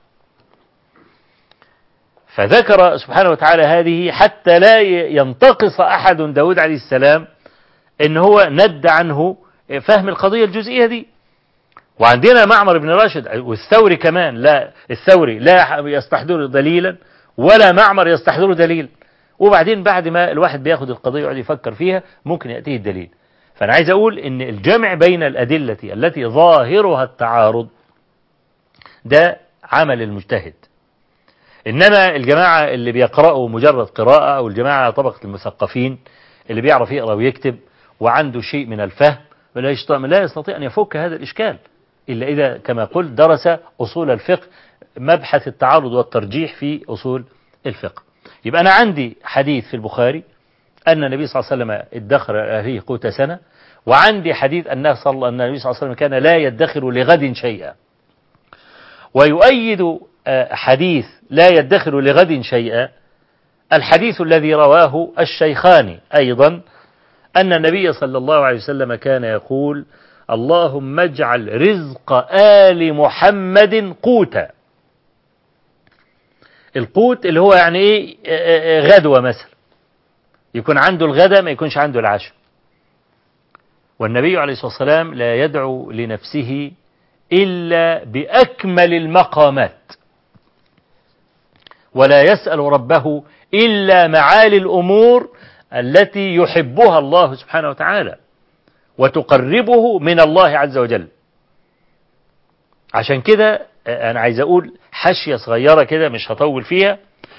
فذكر سبحانه وتعالى هذه حتى لا ينتقص أحد داود عليه السلام إن هو ند عنه فهم القضية الجزئية دي. وعندنا معمر بن راشد والثوري كمان، لا الثوري لا يستحضر دليلا ولا معمر يستحضر دليل، وبعدين بعد ما الواحد بياخد القضية ويقعد يفكر فيها ممكن يأتيه الدليل. فأنا عايز أقول إن الجمع بين الأدلة التي ظاهرها التعارض ده عمل المجتهد. إنما الجماعة اللي بيقرأوا مجرد قراءة، أو الجماعة طبقة المثقفين اللي بيعرف يقرأ ويكتب وعنده شيء من الفهم، لا يستطيع أن يفك هذا الإشكال إلا إذا كما قلت درس أصول الفقه، مبحث التعارض والترجيح في أصول الفقه. يبقى أنا عندي حديث في البخاري أن النبي صلى الله عليه وسلم ادخر أهله قوت سنة، وعندي حديث أن صلى أن النبي صلى الله عليه وسلم كان لا يدخر لغد شيئا. ويؤيد حديث لا يدخر لغد شيئا الحديث الذي رواه الشيخان أيضا أن النبي صلى الله عليه وسلم كان يقول: اللهم اجعل رزق آل محمد قوتا. القوت اللي هو يعني ايه غدوة مثلا، يكون عنده الغداء ما يكونش عنده العشاء. والنبي عليه الصلاة والسلام لا يدعو لنفسه إلا بأكمل المقامات، ولا يسأل ربه إلا معالي الأمور التي يحبها الله سبحانه وتعالى وتقربه من الله عز وجل. عشان كده أنا عايز أقول حاشية صغيرة كده مش هطول فيها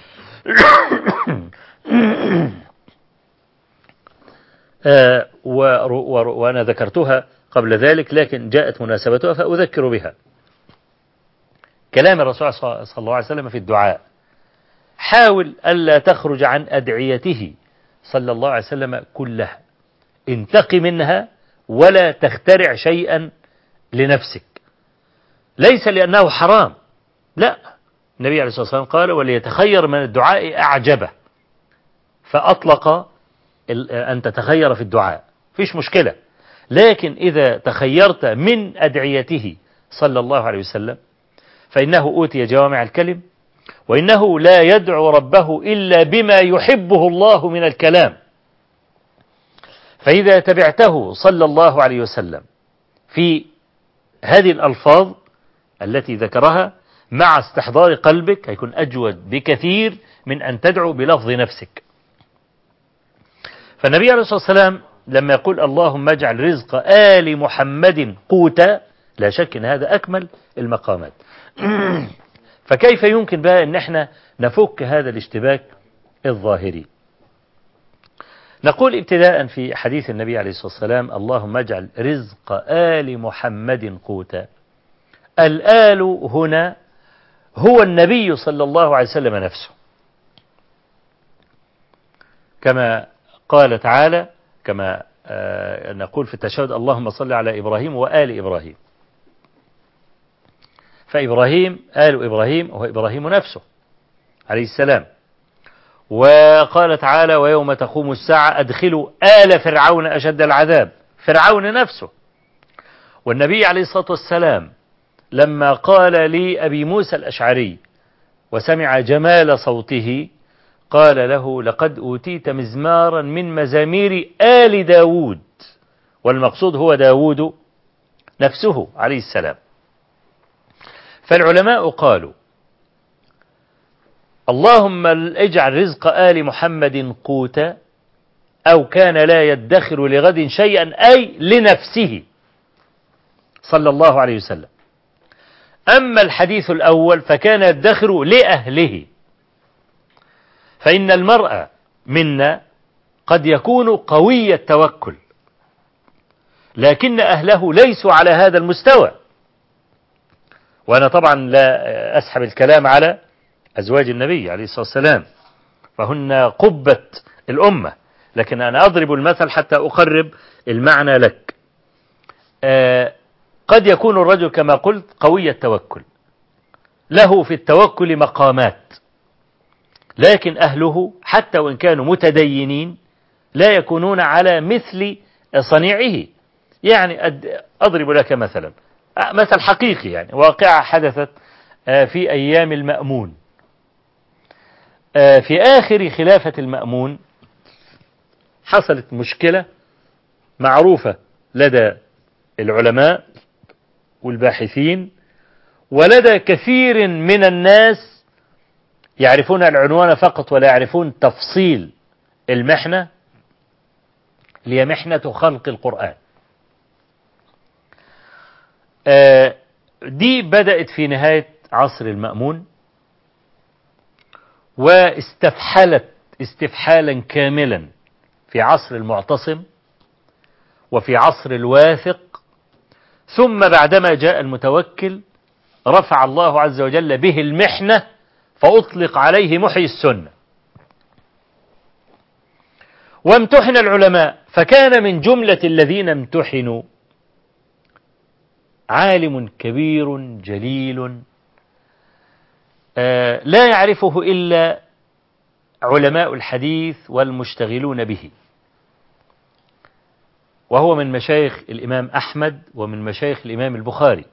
آه وأنا ذكرتها قبل ذلك لكن جاءت مناسبتها فأذكر بها. كلام الرسول صلى الله عليه وسلم في الدعاء: حاول ألا تخرج عن أدعيته صلى الله عليه وسلم كلها، انتقي منها ولا تخترع شيئا لنفسك، ليس لأنه حرام، لا، النبي عليه الصلاة والسلام قال: وليتخير من الدعاء أعجبه، فأطلق أن تتخير في الدعاء فيش مشكلة. لكن إذا تخيرت من أدعيته صلى الله عليه وسلم فإنه أوتي جوامع الكلم، وإنه لا يدعو ربه إلا بما يحبه الله من الكلام. فإذا تبعته صلى الله عليه وسلم في هذه الألفاظ التي ذكرها مع استحضار قلبك هيكون أجود بكثير من أن تدعو بلفظ نفسك. فالنبي عليه الصلاة والسلام لما يقول: اللهم اجعل رزق آل محمد قوتا، لا شك أن هذا أكمل المقامات. فكيف يمكن بقى أن احنا نفك هذا الاشتباك الظاهري. نقول ابتداء في حديث النبي عليه الصلاة والسلام: اللهم اجعل رزق آل محمد قوتا. الآل هنا هو النبي صلى الله عليه وسلم نفسه، كما قال تعالى، كما نقول في التشهد: اللهم صل على إبراهيم وآل إبراهيم. فإبراهيم آل إبراهيم هو إبراهيم نفسه عليه السلام. وقال تعالى: ويوم تقوم الساعة أدخلوا آل فرعون أشد العذاب، فرعون نفسه. والنبي عليه الصلاة والسلام لما قال لأبي موسى الأشعري وسمع جمال صوته قال له: لقد أوتيت مزمارا من مزامير آل داود، والمقصود هو داود نفسه عليه السلام. فالعلماء قالوا: اللهم اجعل رزق آل محمد قوتا، أو كان لا يدخر لغد شيئا، أي لنفسه صلى الله عليه وسلم. أما الحديث الأول فكان يدخر لأهله، فإن المرء منا قد يكون قوي التوكل، لكن أهله ليسوا على هذا المستوى. وأنا طبعا لا أسحب الكلام على أزواج النبي عليه الصلاة والسلام، فهن قبة الأمة، لكن أنا أضرب المثل حتى أقرب المعنى لك. آه قد يكون الرجل كما قلت قوي التوكل، له في التوكل مقامات، لكن أهله حتى وإن كانوا متدينين لا يكونون على مثل صنيعه. يعني أضرب لك مثلا مثل حقيقي، يعني واقعة حدثت في أيام المأمون. في آخر خلافة المأمون حصلت مشكلة معروفة لدى العلماء والباحثين، ولدى كثير من الناس يعرفون العنوان فقط ولا يعرفون تفصيل المحنة، هي محنة خلق القرآن. دي بدأت في نهاية عصر المأمون، واستفحلت استفحالا كاملا في عصر المعتصم وفي عصر الواثق، ثم بعدما جاء المتوكل رفع الله عز وجل به المحنة فأطلق عليه محيي السنة. وامتحن العلماء، فكان من جملة الذين امتحنوا عالم كبير جليل آه لا يعرفه إلا علماء الحديث والمشتغلون به، وهو من مشايخ الإمام أحمد ومن مشايخ الإمام البخاري،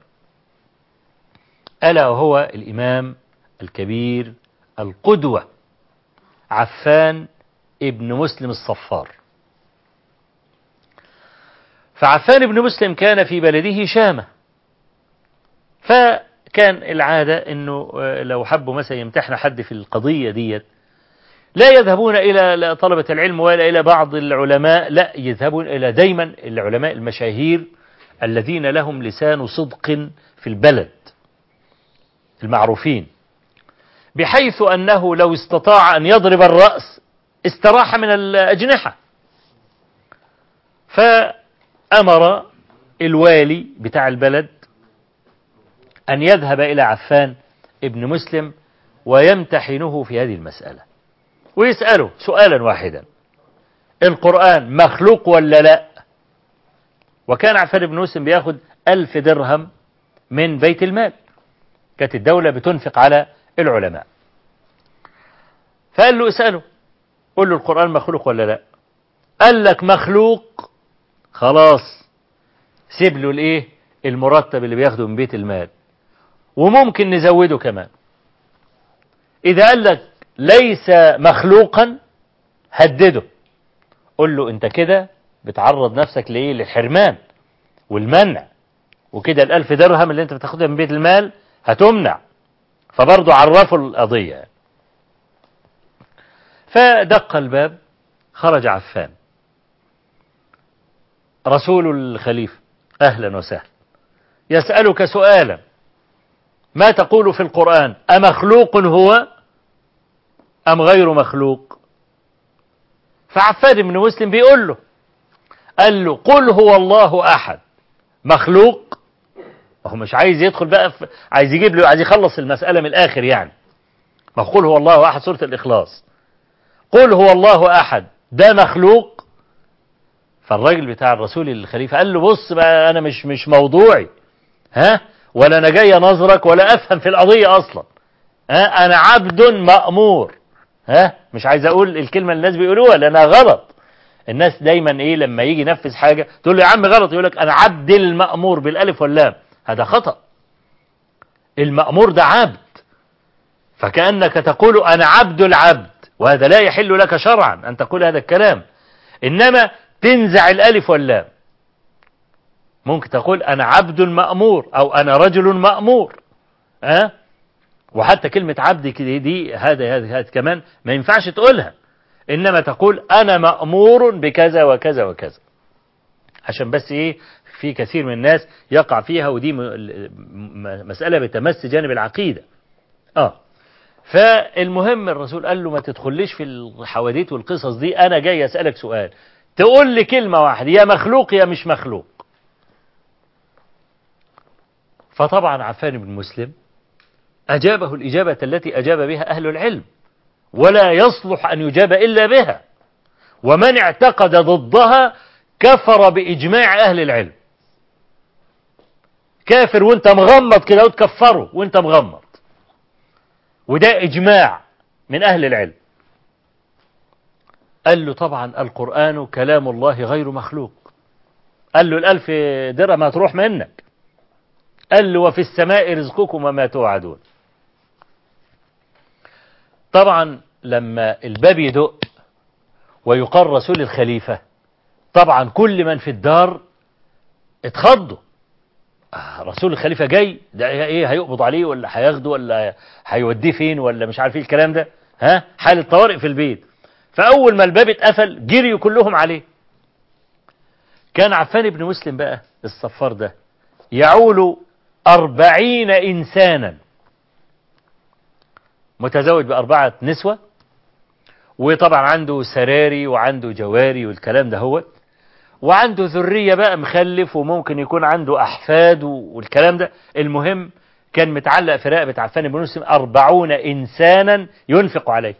ألا وهو الإمام الكبير القدوة عفان ابن مسلم الصفار. فعفان ابن مسلم كان في بلده شامة، فكان العادة أنه لو حبوا مثلا يمتحن حد في القضية ديت لا يذهبون إلى طلبة العلم ولا إلى بعض العلماء، لا يذهبون إلى دايما العلماء المشاهير الذين لهم لسان صدق في البلد المعروفين، بحيث أنه لو استطاع أن يضرب الرأس استراح من الأجنحة. فأمر الوالي بتاع البلد أن يذهب إلى عفان ابن مسلم ويمتحنه في هذه المسألة، ويسأله سؤالا واحدا: القرآن مخلوق ولا لا؟ وكان عفان بن مسلم بياخد ألف درهم من بيت المال، كانت الدولة بتنفق على العلماء. فقال له: اسأله، قل له القرآن مخلوق ولا لا؟ قال لك مخلوق، خلاص سيب له الايه المرتب اللي بياخده من بيت المال، وممكن نزوده كمان. إذا قال لك ليس مخلوقا هدده، قل له انت كده بتعرض نفسك لإيه؟ للحرمان والمنع، وكده الألف درهم اللي انت بتاخدها من بيت المال هتمنع. فبرضه عرفوا القضية. فدق الباب، خرج عفان. رسول الخليفة: أهلا وسهلا، يسألك سؤالا: ما تقول في القرآن؟ أمخلوق هو أم غير مخلوق؟ فعفان بن مسلم بيقول له، قال له قل هو الله أحد مخلوق؟ هو مش عايز يدخل بقى في، عايز يجيب له، عايز يخلص المسألة من الآخر يعني. ما قل هو الله أحد سورة الإخلاص، قل هو الله أحد ده مخلوق؟ فالراجل بتاع الرسول الخليفة قال له بص بقى، أنا مش مش موضوعي، ها، ولا أنا جاي نظرك ولا أفهم في القضية أصلا، ها، أنا عبد مأمور، ها، مش عايز أقول الكلمة اللي الناس بيقولوها لأنها غلط. الناس دايما إيه لما يجي ينفذ حاجة تقول له يا عم غلط، يقول لك أنا عبد المأمور بالألف واللام، هذا خطأ. المأمور ده عبد، فكأنك تقول أنا عبد العبد، وهذا لا يحل لك شرعا أن تقول هذا الكلام، إنما تنزع الألف واللام. ممكن تقول أنا عبد المأمور أو أنا رجل مأمور، أه؟ وحتى كلمة عبد دي هذا هذا كمان ما ينفعش تقولها، إنما تقول أنا مأمور بكذا وكذا وكذا، عشان بس إيه في كثير من الناس يقع فيها، ودي مسألة بتمس جانب العقيدة. آه فالمهم الرسول قال له ما تدخليش في الحواديت والقصص دي، أنا جاي أسألك سؤال تقول لي كلمة واحدة، يا مخلوق يا مش مخلوق. فطبعا عفان بن مسلم أجابه الإجابة التي أجاب بها أهل العلم، ولا يصلح أن يجاب إلا بها، ومن اعتقد ضدها كفر بإجماع أهل العلم. كافر وانت مغمض كده وتكفره وانت مغمض، وده إجماع من أهل العلم. قال له طبعا القرآن كلام الله غير مخلوق. قال له الألف درهم هتروح منك. قال له وفي السماء رزقكم وما توعدون. طبعا لما الباب يدق ويقال رسول الخليفة، طبعا كل من في الدار اتخضوا. آه رسول الخليفة جاي، ده ايه هيقبض عليه ولا هياخده ولا هيوديه فين ولا مش عارف ايه الكلام ده، ها، حالة طوارئ في البيت. فأول ما الباب اتقفل جريوا كلهم عليه. كان عفان بن مسلم بقى الصفار ده يعول أربعين إنسانا، متزوج بأربعة نسوة، وطبعا عنده سراري وعنده جواري والكلام ده هو، وعنده ذرية بقى مخلف، وممكن يكون عنده أحفاد والكلام ده. المهم كان متعلق في رقبة عفان بن مسلم أربعون إنسانا ينفق عليه.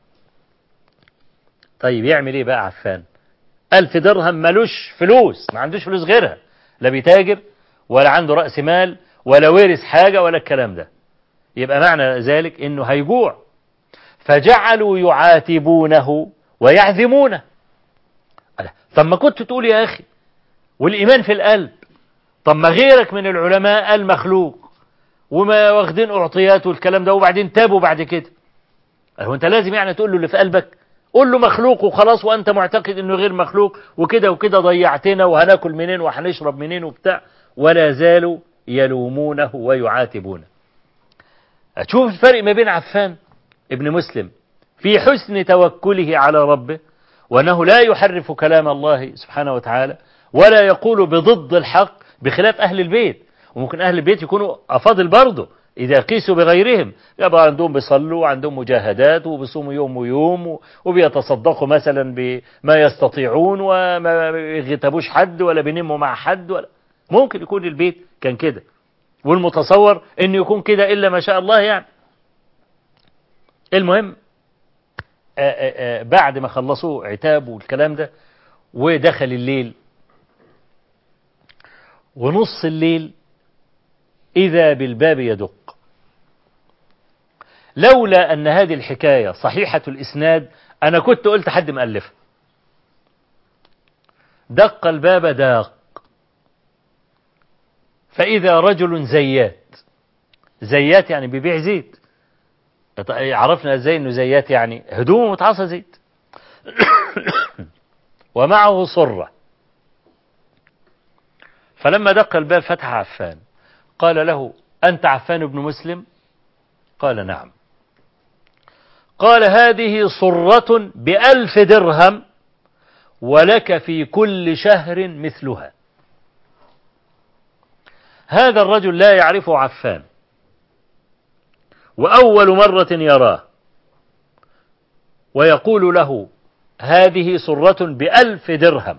طيب يعمل ايه بقى عفان؟ ألف درهم ملوش فلوس، ما عندوش فلوس غيرها، لا بيتاجر ولا عنده رأس مال ولا ورث حاجة ولا الكلام ده، يبقى معنى ذلك انه هيجوع. فجعلوا يعاتبونه ويعذمونه. طب ما كنت تقول يا أخي والإيمان في القلب، طب ما غيرك من العلماء قال مخلوق وما واخدين أعطيات والكلام ده وبعدين تابوا بعد كده، هو أنت لازم يعني تقول له اللي في قلبك؟ قول له مخلوق وخلاص، وأنت معتقد أنه غير مخلوق وكده وكده ضيعتنا وهناكل منين وهنشرب منين وبتاع. ولا زالوا يلومونه ويعاتبونه. أشوف الفرق ما بين عفان ابن مسلم في حسن توكله على ربه، وأنه لا يحرف كلام الله سبحانه وتعالى ولا يقول بضد الحق، بخلاف أهل البيت. وممكن أهل البيت يكونوا أفاضل برضه إذا قيسوا بغيرهم، يبقى عندهم بيصلوا وعندهم مجاهدات وبيصوموا يوم ويوم وبيتصدقوا مثلا بما يستطيعون وما يغتابوش حد ولا بينموا مع حد، ولا ممكن يكون البيت كان كده، والمتصور أن يكون كده إلا ما شاء الله يعني. المهم آآ آآ بعد ما خلصوا عتاب والكلام ده ودخل الليل، ونص الليل إذا بالباب يدق. لولا أن هذه الحكاية صحيحة الإسناد أنا كنت قلت حد مؤلفها. دق الباب داق، فإذا رجل زيات. زيات يعني بيبيع زيت، عرفنا ازاي انه زيات يعني هدومه متعصى زيت ومعه صرة. فلما دق الباب فتح عفان، قال له أنت عفان بن مسلم؟ قال نعم. قال هذه صرة بألف درهم ولك في كل شهر مثلها. هذا الرجل لا يعرف عفان وأول مرة يراه، ويقول له هذه سرة بألف درهم.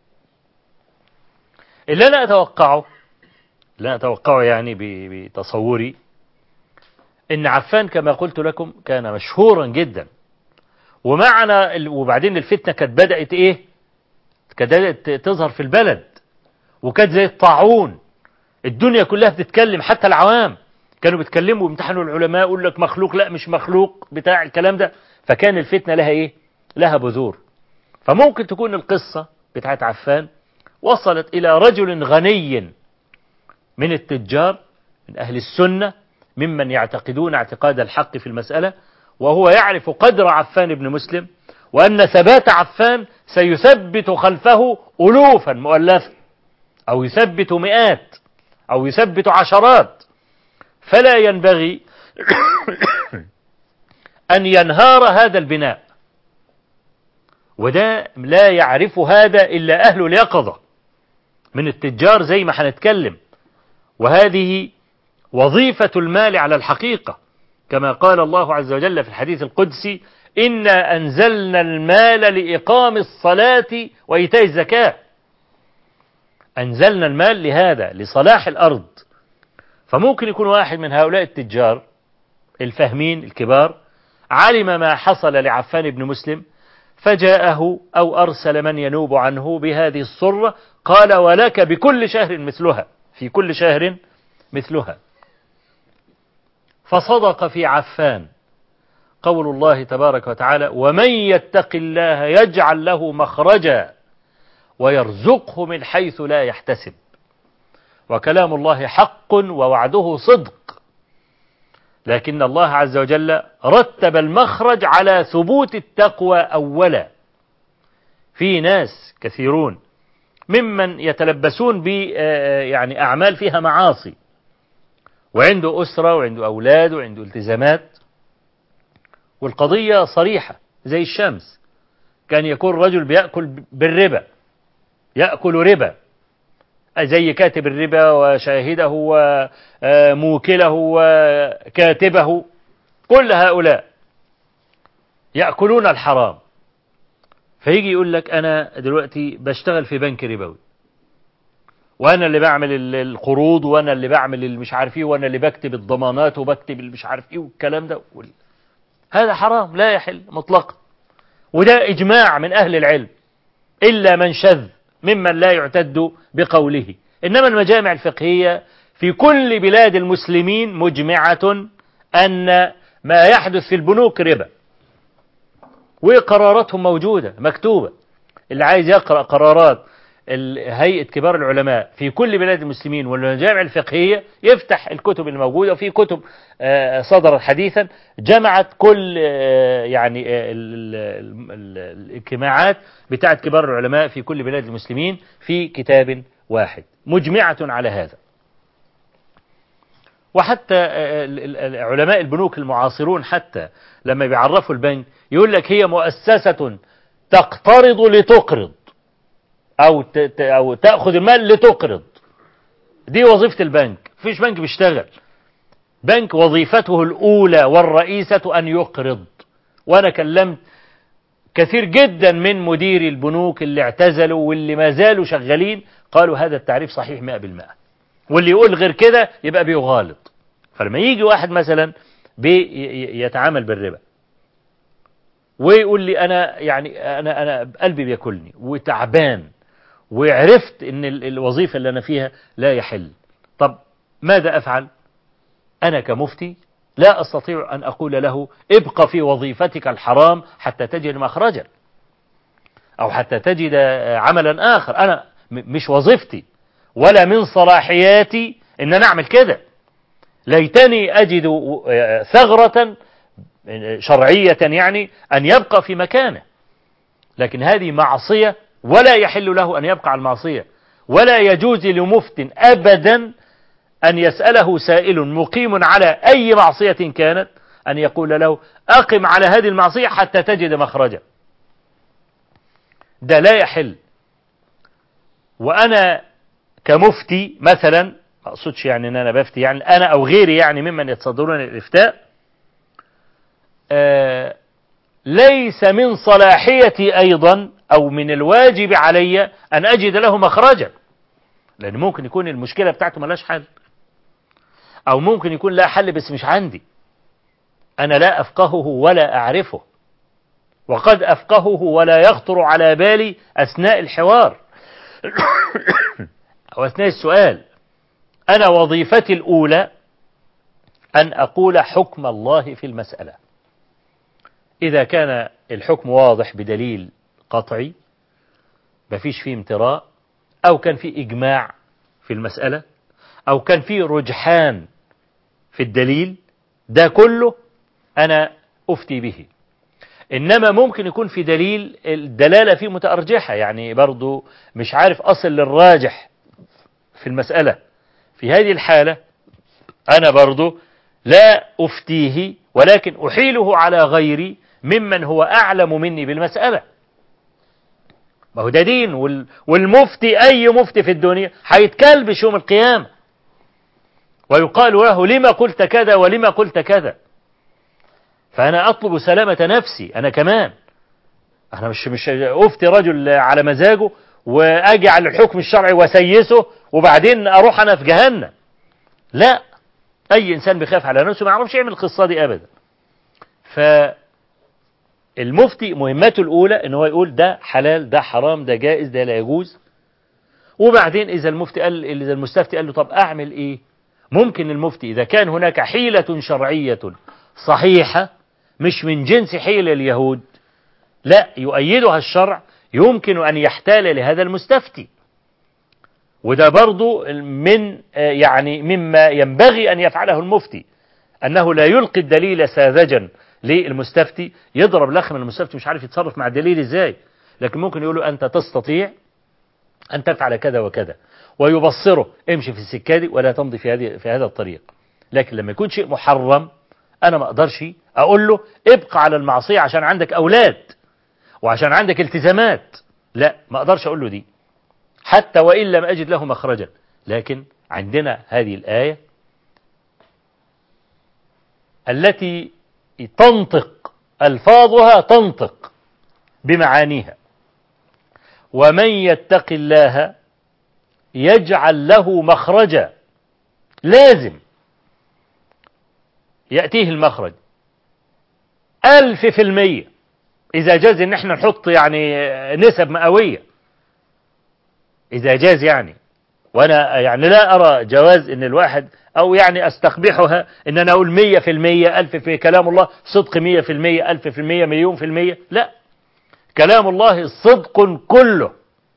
اللي أنا أتوقعه اللي أنا أتوقعه يعني بتصوري إن عفان كما قلت لكم كان مشهورا جدا، ومعنى وبعدين الفتنة كانت بدأت إيه كانت بدأت تظهر في البلد، وكانت زي الطاعون، الدنيا كلها بتتكلم، حتى العوام كانوا بيتكلموا ويمتحنوا العلماء يقول لك مخلوق لا مش مخلوق بتاع الكلام ده. فكان الفتنة لها إيه لها بذور. فممكن تكون القصة بتاعت عفان وصلت إلى رجل غني من التجار من أهل السنة ممن يعتقدون اعتقاد الحق في المسألة، وهو يعرف قدر عفان بن مسلم، وأن ثبات عفان سيثبت خلفه ألوفا مؤلفة، أو يثبت مئات، أو يثبت عشرات. فلا ينبغي أن ينهار هذا البناء، وده لا يعرف هذا إلا أهل اليقظة من التجار زي ما هنتكلم. وهذه وظيفة المال على الحقيقة، كما قال الله عز وجل في الحديث القدسي: إنا أنزلنا المال لإقام الصلاة وإيتاء الزكاة. أنزلنا المال لهذا، لصلاح الأرض. فممكن يكون واحد من هؤلاء التجار الفاهمين الكبار علم ما حصل لعفان بن مسلم، فجاءه أو أرسل من ينوب عنه بهذه الصرة، قال: ولك بكل شهر مثلها، في كل شهر مثلها. فصدق في عفان قول الله تبارك وتعالى: ومن يتق الله يجعل له مخرجا ويرزقه من حيث لا يحتسب. وكلام الله حق ووعده صدق، لكن الله عز وجل رتب المخرج على ثبوت التقوى أولا. في ناس كثيرون ممن يتلبسون ب يعني أعمال فيها معاصي، وعنده أسرة وعنده أولاد وعنده التزامات، والقضية صريحة زي الشمس. كان يكون رجل بيأكل بالربا، يأكل ربا، زي كاتب الربا وشاهده وموكله وكاتبه، كل هؤلاء يأكلون الحرام. فيجي يقول لك: أنا دلوقتي بشتغل في بنك ربوي، وأنا اللي بعمل القروض، وأنا اللي بعمل المش عارف إيه، وأنا اللي بكتب الضمانات وبكتب المش عارف إيه والكلام ده. هذا حرام لا يحل مطلقا، وده إجماع من أهل العلم إلا من شذ ممن لا يعتد بقوله. إنما المجامع الفقهية في كل بلاد المسلمين مجمعة أن ما يحدث في البنوك ربا، وقراراتهم موجودة مكتوبة. اللي عايز يقرأ قرارات هيئة كبار العلماء في كل بلاد المسلمين والمجامع الفقهية يفتح الكتب الموجودة، وفي كتب صدرت حديثا جمعت كل يعني الاجتماعات بتاعت كبار العلماء في كل بلاد المسلمين في كتاب واحد، مجمعة على هذا. وحتى علماء البنوك المعاصرون حتى لما بيعرفوا البنك يقول لك هي مؤسسة تقترض لتقرض، أو أو تأخذ المال لتقرض. دي وظيفة البنك. فيش بنك بيشتغل، بنك وظيفته الأولى والرئيسة أن يقرض. وأنا كلمت كثير جدا من مديري البنوك اللي اعتزلوا واللي ما زالوا شغالين، قالوا هذا التعريف صحيح مئة بالمئة، واللي يقول غير كده يبقى بيغالط. فلما يجي واحد مثلا بيتعامل بالربا ويقول لي أنا يعني أنا أنا قلبي بياكلني وتعبان، وعرفت ان الوظيفة اللي انا فيها لا يحل، طب ماذا افعل؟ انا كمفتي لا استطيع ان اقول له ابقى في وظيفتك الحرام حتى تجد مخرجا، او حتى تجد عملا اخر. انا مش وظيفتي ولا من صلاحياتي ان انا اعمل كده. ليتني اجد ثغرة شرعية يعني ان يبقى في مكانه، لكن هذه معصية ولا يحل له أن يبقى على المعصية. ولا يجوز لمفت أبدا أن يسأله سائل مقيم على أي معصية كانت أن يقول له أقم على هذه المعصية حتى تجد مخرجا. ده لا يحل. وأنا كمفتي مثلا، ما أقصدش يعني أن أنا بفتي، يعني أنا أو غيري يعني ممن يتصدرون الإفتاء، ليس من صلاحيتي أيضا أو من الواجب علي أن أجد له مخرجا، لأن ممكن يكون المشكلة بتاعته ملاش حل، أو ممكن يكون لا حل بس مش عندي، أنا لا أفقهه ولا أعرفه، وقد أفقهه ولا يخطر على بالي أثناء الحوار أو أثناء السؤال. أنا وظيفتي الأولى أن أقول حكم الله في المسألة، إذا كان الحكم واضح بدليل قطعي مفيش فيه امتراء، أو كان فيه إجماع في المسألة، أو كان فيه رجحان في الدليل، ده كله أنا أفتي به. إنما ممكن يكون في دليل الدلالة فيه متأرجحة، يعني برضو مش عارف أصل للراجح في المسألة، في هذه الحالة أنا برضو لا أفتيه، ولكن أحيله على غيري ممن هو أعلم مني بالمسألة. ما هو ده دين، والمفتي أي مفتي في الدنيا هيتكلبش يوم القيامة ويقال له لما قلت كذا ولما قلت كذا. فأنا أطلب سلامة نفسي أنا كمان، أنا مش مش أفتي رجل على مزاجه وأجي على الحكم الشرعي وسيسه وبعدين أروح أنا في جهنم. لا، أي إنسان بيخاف على نفسه ما يعرفش يعمل القصة دي أبدا. فالمفتي مهمته الأولى إن هو يقول ده حلال، ده حرام، ده جائز، ده لا يجوز. وبعدين إذا المفتي قال إذا المستفتي قال له طب أعمل إيه؟ ممكن المفتي إذا كان هناك حيلة شرعية صحيحة مش من جنس حيل اليهود، لا يؤيدها الشرع، يمكن أن يحتال لهذا المستفتي. وده برضو من يعني مما ينبغي أن يفعله المفتي، أنه لا يلقي الدليل ساذجا للمستفتي يضرب لخم المستفتي مش عارف يتصرف مع الدليل إزاي، لكن ممكن يقول له أنت تستطيع أن تفعل كذا وكذا، ويبصره امشي في السكة دي ولا تمضي في هذه في هذا الطريق. لكن لما يكون شيء محرم أنا ما أقدرش أقول له ابقى على المعصية عشان عندك أولاد وعشان عندك التزامات، لا ما أقدرش أقول له دي حتى وإن لم أجد له مخرجا. لكن عندنا هذه الآية التي تنطق ألفاظها تنطق بمعانيها، ومن يتق الله يجعل له مخرجا، لازم يأتيه المخرج ألف في المية إذا جاز إن احنا نحط يعني نسب مئوية، إذا جاز يعني. وأنا يعني لا أرى جواز إن الواحد أو يعني أستقبحها إن أنا أقول مية في المية ألف في كلام الله صدق، مية في المية ألف في المية مليون في المية، لا، كلام الله صدق كله،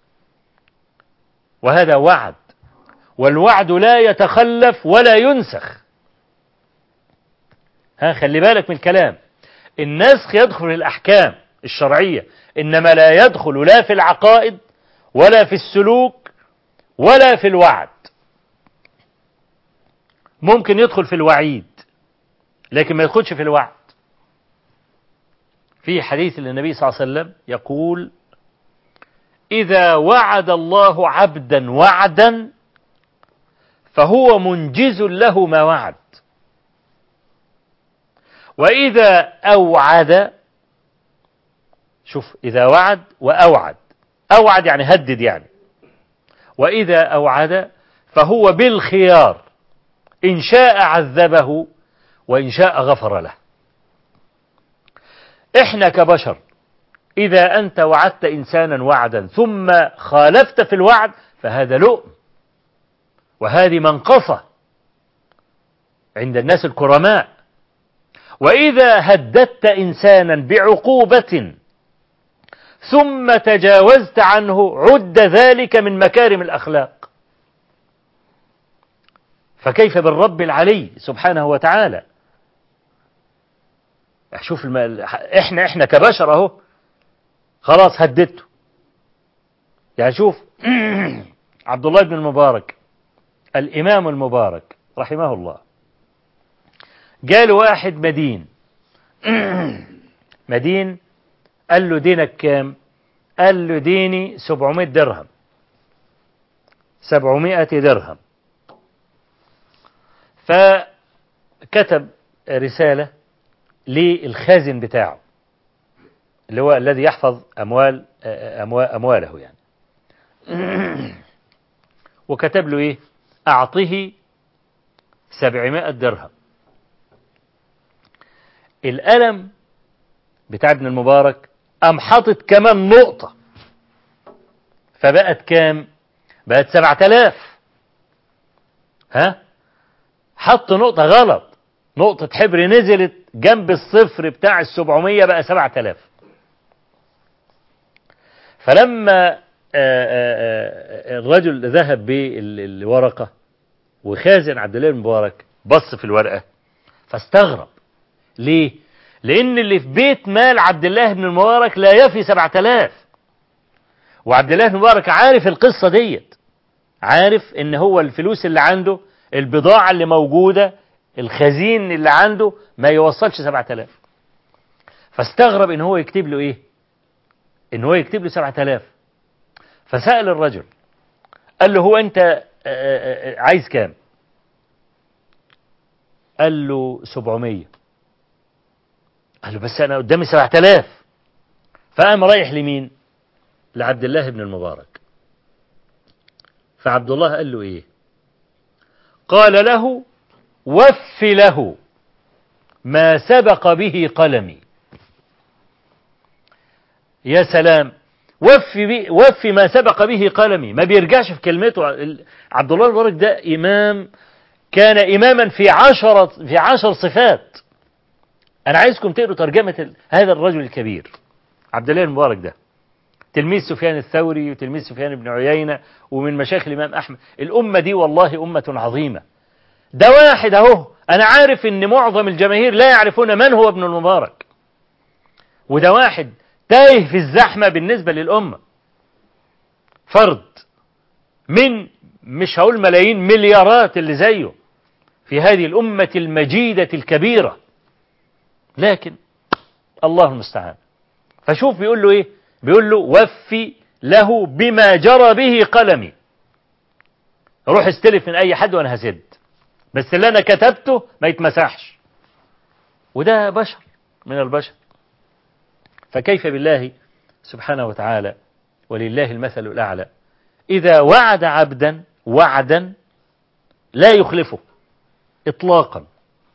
وهذا وعد، والوعد لا يتخلف ولا ينسخ. ها خلي بالك من الكلام، النسخ يدخل في الأحكام الشرعية، إنما لا يدخل لا في العقائد ولا في السلوك ولا في الوعد. ممكن يدخل في الوعيد لكن ما يدخلش في الوعد. في حديث للنبي صلى الله عليه وسلم يقول إذا وعد الله عبدا وعدا فهو منجز له ما وعد، وإذا أوعد، شوف إذا وعد وأوعد، أوعد يعني هدد يعني، وإذا أوعد فهو بالخيار إن شاء عذبه وإن شاء غفر له. إحنا كبشر إذا أنت وعدت إنسانا وعدا ثم خالفت في الوعد فهذا لؤم، وهذه منقصة عند الناس الكرماء. وإذا هددت إنسانا بعقوبة ثم تجاوزت عنه عد ذلك من مكارم الأخلاق، فكيف بالرب العلي سبحانه وتعالى؟ شوف الم... احنا احنا كبشر اهو خلاص هددته. يعني شوف عبد الله بن المبارك الإمام المبارك رحمه الله، جاء له واحد مدين مدين قال له دينك كام؟ قال له ديني سبعمائة درهم، سبعمائة درهم. فكتب رسالة للخازن بتاعه اللي هو الذي يحفظ أموال أموال أمواله يعني. وكتب له إيه؟ أعطه سبعمائة درهم. القلم بتاع ابن المبارك قام حاطط كمان نقطة، فبقت كام؟ بقت سبعة آلاف. ها؟ حط نقطة غلط، نقطة حبر نزلت جنب الصفر بتاع السبعمية بقى سبعة آلاف. فلما الرجل ذهب بالورقة وخازن عبد الله بن مبارك بص في الورقة فاستغرب. ليه؟ لأن اللي في بيت مال عبد الله بن المبارك لا يفي سبعة آلاف، وعبد الله بن مبارك عارف القصة ديت، عارف إن هو الفلوس اللي عنده، البضاعة اللي موجودة، الخزين اللي عنده ما يوصلش سبعة آلاف. فاستغرب إن هو يكتب له إيه؟ إن هو يكتب له سبعة آلاف. فسأل الرجل قال له هو أنت عايز كام؟ قال له سبعمية. قال له بس أنا قدامي سبعة آلاف. فقام رايح لمين؟ لعبد الله بن المبارك. فعبد الله قال له إيه؟ قال له وف له ما سبق به قلمي. يا سلام، وفي بي وفي ما سبق به قلمي، ما بيرجعش في كلمته. عبد الله المبارك ده إمام، كان إماما في عشرة في عشر صفات. أنا عايزكم تقروا ترجمة هذا الرجل الكبير عبد الله المبارك ده، تلميذ سفيان الثوري وتلميذ سفيان بن عيينة ومن مشايخ الإمام أحمد. الأمة دي والله أمة عظيمة. ده واحد أهو، أنا عارف إن معظم الجماهير لا يعرفون من هو ابن المبارك، وده واحد تايه في الزحمة بالنسبة للأمة، فرد من مش هقول ملايين، مليارات اللي زيه في هذه الأمة المجيدة الكبيرة، لكن الله المستعان. فشوف بيقول له إيه؟ بيقول له وفي له بما جرى به قلمي، روح استلف من أي حد وأنا هسد، بس اللي أنا كتبته ما يتمسحش. وده بشر من البشر، فكيف بالله سبحانه وتعالى ولله المثل الأعلى إذا وعد عبدا وعدا لا يخلفه إطلاقا،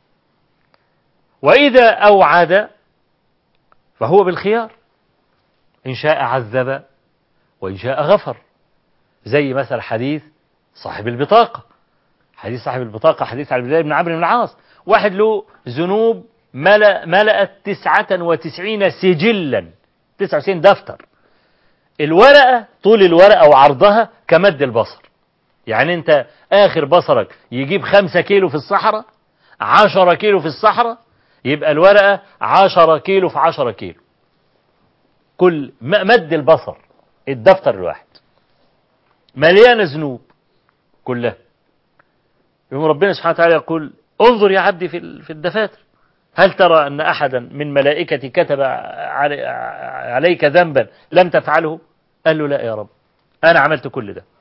وإذا أوعد فهو بالخيار، إن شاء عذب وإن شاء غفر. زي مثل حديث صاحب البطاقة، حديث صاحب البطاقة حديث عبد الله بن عمرو بن العاص. واحد له ذنوب ملأ ملأت تسعة وتسعين سجلا، تسعة وتسعين دفتر. الورقة طول الورقة وعرضها كمد البصر، يعني أنت آخر بصرك يجيب خمسة كيلو في الصحراء، عشرة كيلو في الصحراء، يبقى الورقة عشرة كيلو في عشرة كيلو، كل مد البصر الدفتر الواحد مليانة ذنوب كلها. يوم ربنا سبحانه وتعالى يقول انظر يا عبدي في الدفاتر، هل ترى أن أحدا من ملائكتي كتب عليك ذنبا لم تفعله؟ قال له لا يا رب، أنا عملت كل ده.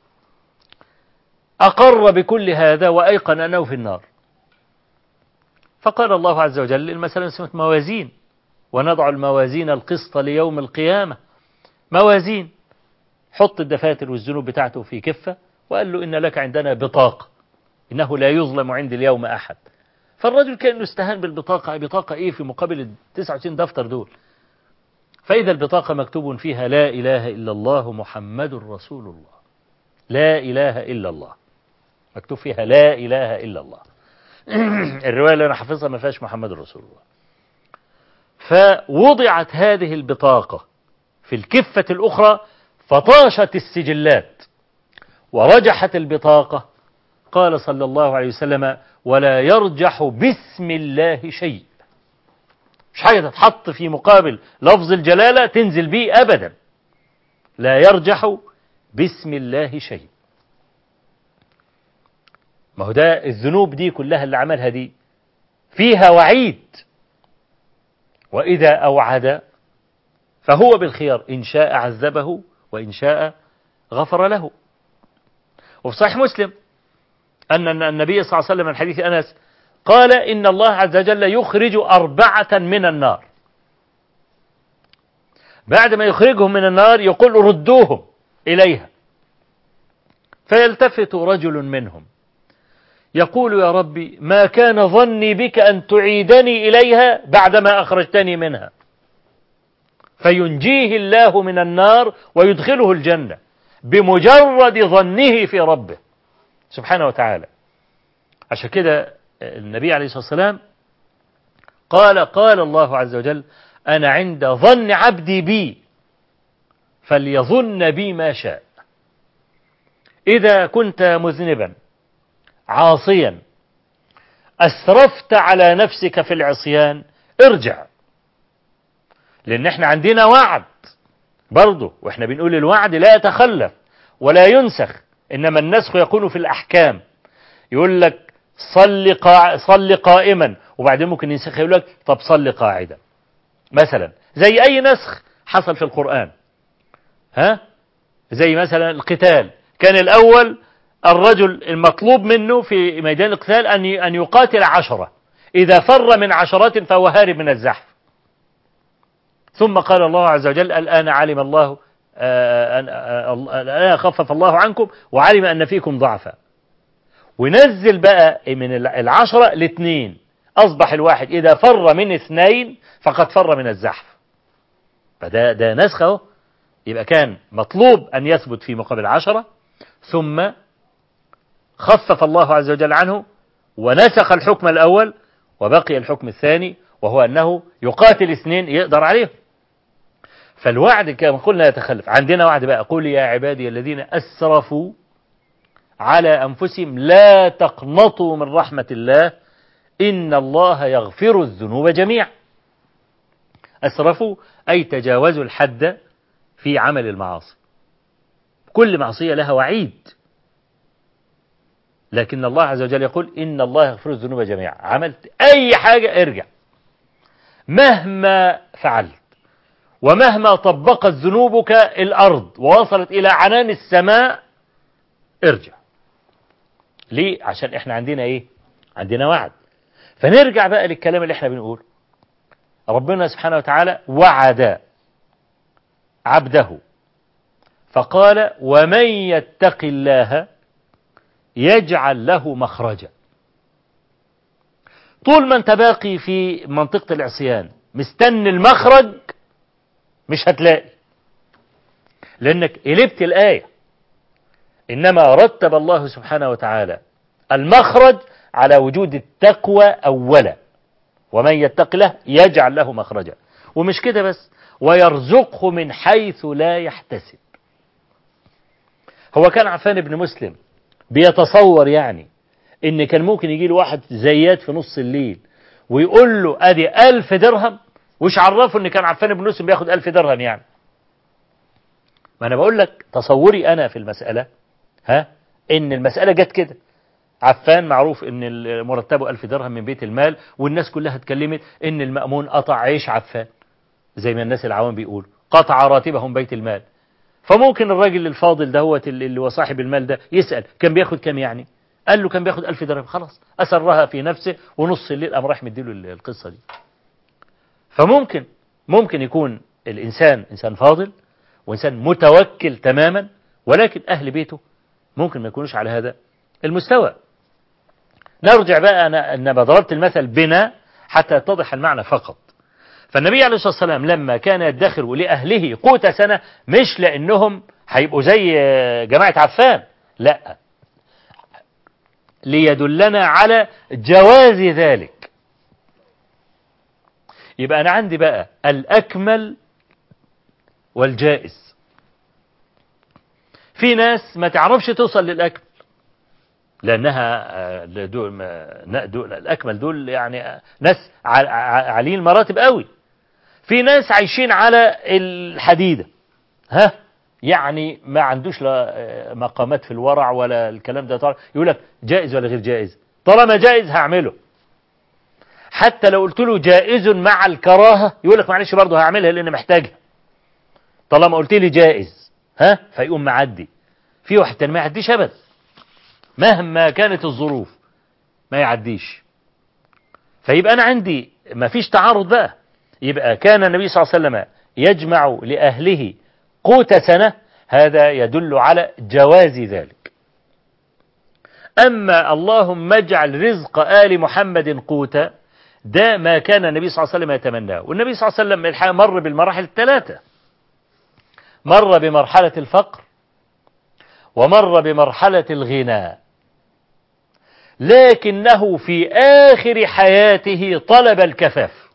أقر بكل هذا وأيقن أنه في النار. فقال الله عز وجل المسألة اسمها موازين، ونضع الموازين القسط ليوم القيامة. موازين، حط الدفاتر والذنوب بتاعته في كفة، وقال له إن لك عندنا بطاقة، إنه لا يظلم عند اليوم أحد. فالرجل كان استهان بالبطاقة، بطاقة إيه في مقابل التسعة وتسعين دفتر دول؟ فإذا البطاقة مكتوب فيها لا إله إلا الله محمد رسول الله، لا إله إلا الله، مكتوب فيها لا إله إلا الله. الرواية اللي أنا حافظها ما فيهاش محمد رسول الله. فوضعت هذه البطاقة في الكفة الأخرى فطاشت السجلات ورجحت البطاقة. قال صلى الله عليه وسلم ولا يرجح باسم الله شيء، مش حاجة تتحط في مقابل لفظ الجلالة تنزل به أبدا، لا يرجح باسم الله شيء. ما هو ده الذنوب دي كلها اللي عملها دي فيها وعيد، وإذا أوعد فهو بالخيار، إن شاء عذبه وإن شاء غفر له. وفي صحيح مسلم أن النبي صلى الله عليه وسلم من حديث أنس قال إن الله عز وجل يخرج أربعة من النار، بعد ما يخرجهم من النار يقول ردوهم إليها، فيلتفت رجل منهم يقول يا ربي ما كان ظني بك أن تعيدني إليها بعدما أخرجتني منها، فينجيه الله من النار ويدخله الجنة بمجرد ظنه في ربه سبحانه وتعالى. عشان كده النبي عليه الصلاة والسلام قال قال الله عز وجل أنا عند ظن عبدي بي فليظن بي ما شاء. إذا كنت مذنبا عاصيا أسرفت على نفسك في العصيان ارجع، لأن احنا عندنا وعد برضه، واحنا بنقول الوعد لا يتخلف ولا ينسخ، إنما النسخ يكون في الأحكام. يقول لك صل قا... صل قائما، وبعدين ممكن ينسخ يقول لك طب صل قاعدا مثلا، زي أي نسخ حصل في القرآن. ها زي مثلا القتال، كان الأول الرجل المطلوب منه في ميدان القتال أن أن يقاتل عشرة، إذا فر من عشرات فهو هارب من الزحف. ثم قال الله عز وجل الآن علم الله الآن خفف الله عنكم وعلم أن فيكم ضعفا، ونزل بقى من العشرة لاثنين، أصبح الواحد إذا فر من اثنين فقد فر من الزحف. فده ده نسخه. يبقى كان مطلوب أن يثبت في مقابل عشرة، ثم خفف الله عز وجل عنه ونسخ الحكم الأول وبقي الحكم الثاني، وهو أنه يقاتل اثنين يقدر عليهم. فالوعد كما قلنا يتخلف. عندنا وعد بقى قل يا عبادي الذين أسرفوا على أنفسهم لا تقنطوا من رحمة الله إن الله يغفر الذنوب جميعا. أسرفوا أي تجاوزوا الحد في عمل المعاصي. كل معصية لها وعيد، لكن الله عز وجل يقول إن الله يغفر الذنوب جميعا. عملت أي حاجة ارجع، مهما فعلت ومهما طبقت ذنوبك الأرض ووصلت إلى عنان السماء ارجع. ليه؟ عشان احنا عندنا ايه؟ عندنا وعد. فنرجع بقى للكلام اللي احنا بنقوله. ربنا سبحانه وتعالى وعد عبده فقال ومن يتق الله يجعل له مخرجا. طول ما انت باقي في منطقة العصيان مستني المخرج مش هتلاقي، لأنك قلبت الآية. إنما رتب الله سبحانه وتعالى المخرج على وجود التقوى أولا، ومن يتق الله يجعل له مخرجا. ومش كده بس، ويرزقه من حيث لا يحتسب. هو كان عفان بن مسلم بيتصور يعني إن كان ممكن يجي له واحد زيات في نص الليل ويقول له أدي ألف درهم؟ وش عرفه إن كان عفان بن مسلم بياخد ألف درهم يعني؟ ما أنا بقول لك تصوري أنا في المسألة، ها، إن المسألة جت كده. عفان معروف إن مرتبه ألف درهم من بيت المال، والناس كلها اتكلمت إن المأمون قطع عيش عفان، زي ما الناس العوام بيقولوا قطع راتبهم بيت المال. فممكن الراجل الفاضل ده هو اللي هو صاحب المال ده يسأل كان بياخد كام يعني؟ قال له كان بياخد ألف درهم. خلاص أسرها في نفسه، ونص الليل قام راح مديله القصة دي. فممكن ممكن يكون الإنسان إنسان فاضل وإنسان متوكل تماما، ولكن أهل بيته ممكن ما يكونوش على هذا المستوى. نرجع بقى، أنا أنا ضربت المثل بنا حتى يتضح المعنى فقط. فالنبي عليه الصلاة والسلام لما كان يدخر لأهله قوت سنة، مش لأنهم هيبقوا زي جماعة عفان، لا، ليدلنا على جواز ذلك. يبقى أنا عندي بقى الأكمل والجائز. في ناس ما تعرفش توصل للأكمل لأنها دول دول الأكمل دول يعني ناس عاليين المراتب قوي. في ناس عايشين على الحديدة، ها، يعني ما عندوش لا مقامات في الورع ولا الكلام ده. طبعا يقول لك جائز ولا غير جائز؟ طالما جائز هعمله. حتى لو قلت له جائز مع الكراهة يقول لك معلش برضه هعملها لأن محتاجها. طالما قلت لي جائز، ها، فيقوم معدي. في واحد تاني ما يعديش أبدا مهما كانت الظروف، ما يعديش. فيبقى أنا عندي ما فيش تعارض بقى. يبقى كان النبي صلى الله عليه وسلم يجمع لأهله قوت سنة هذا يدل على جواز ذلك. أما اللهم اجعل رزق آل محمد قوتا ده ما كان النبي صلى الله عليه وسلم يتمناه. والنبي صلى الله عليه وسلم الحقيقة مر بالمراحل الثلاثة، مر بمرحلة الفقر ومر بمرحلة الغنى، لكنه في آخر حياته طلب الكفاف.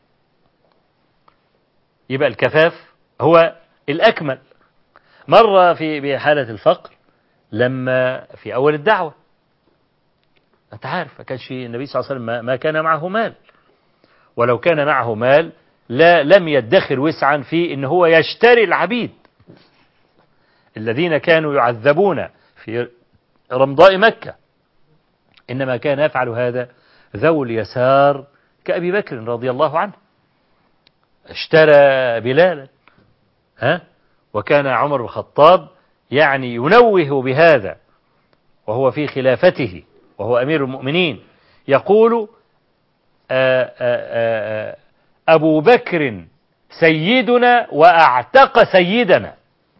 يبقى الكفاف هو الأكمل. مر في بحالة الفقر لما في أول الدعوة، أنت عارف ما كانش النبي صلى الله عليه وسلم ما كان معه مال، ولو كان معه مال لا لم يدخر وسعا في إن هو يشتري العبيد الذين كانوا يعذبون في رمضاء مكة، إنما كان يفعل هذا ذو اليسار كأبي بكر رضي الله عنه، اشترى بلالا، ها، وكان عمر بن الخطاب يعني ينوه بهذا وهو في خلافته وهو أمير المؤمنين، يقول آآ آآ أبو بكر سيدنا وأعتق سيدنا،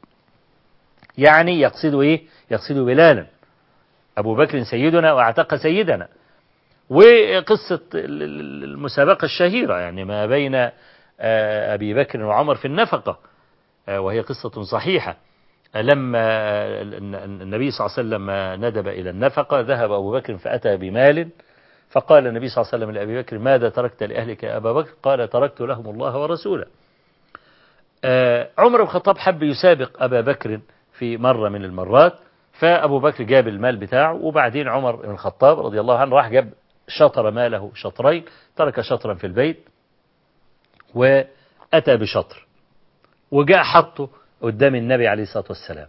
يعني يقصد إيه؟ يقصد بلالا. أبو بكر سيدنا وأعتق سيدنا. وقصة المسابقة الشهيرة يعني ما بين أبي بكر وعمر في النفقة، وهي قصة صحيحة. لما النبي صلى الله عليه وسلم ندب إلى النفقة ذهب أبو بكر فأتى بمال، فقال النبي صلى الله عليه وسلم لأبي بكر ماذا تركت لأهلك يا أبا بكر؟ قال تركت لهم الله ورسوله. عمر بن الخطاب حب يسابق أبا بكر في مرة من المرات، فأبو بكر جاب المال بتاعه، وبعدين عمر بن الخطاب رضي الله عنه راح جاب شطر ماله شطرين، ترك شطرا في البيت وأتى بشطر وجاء حطه قدام النبي عليه الصلاة والسلام،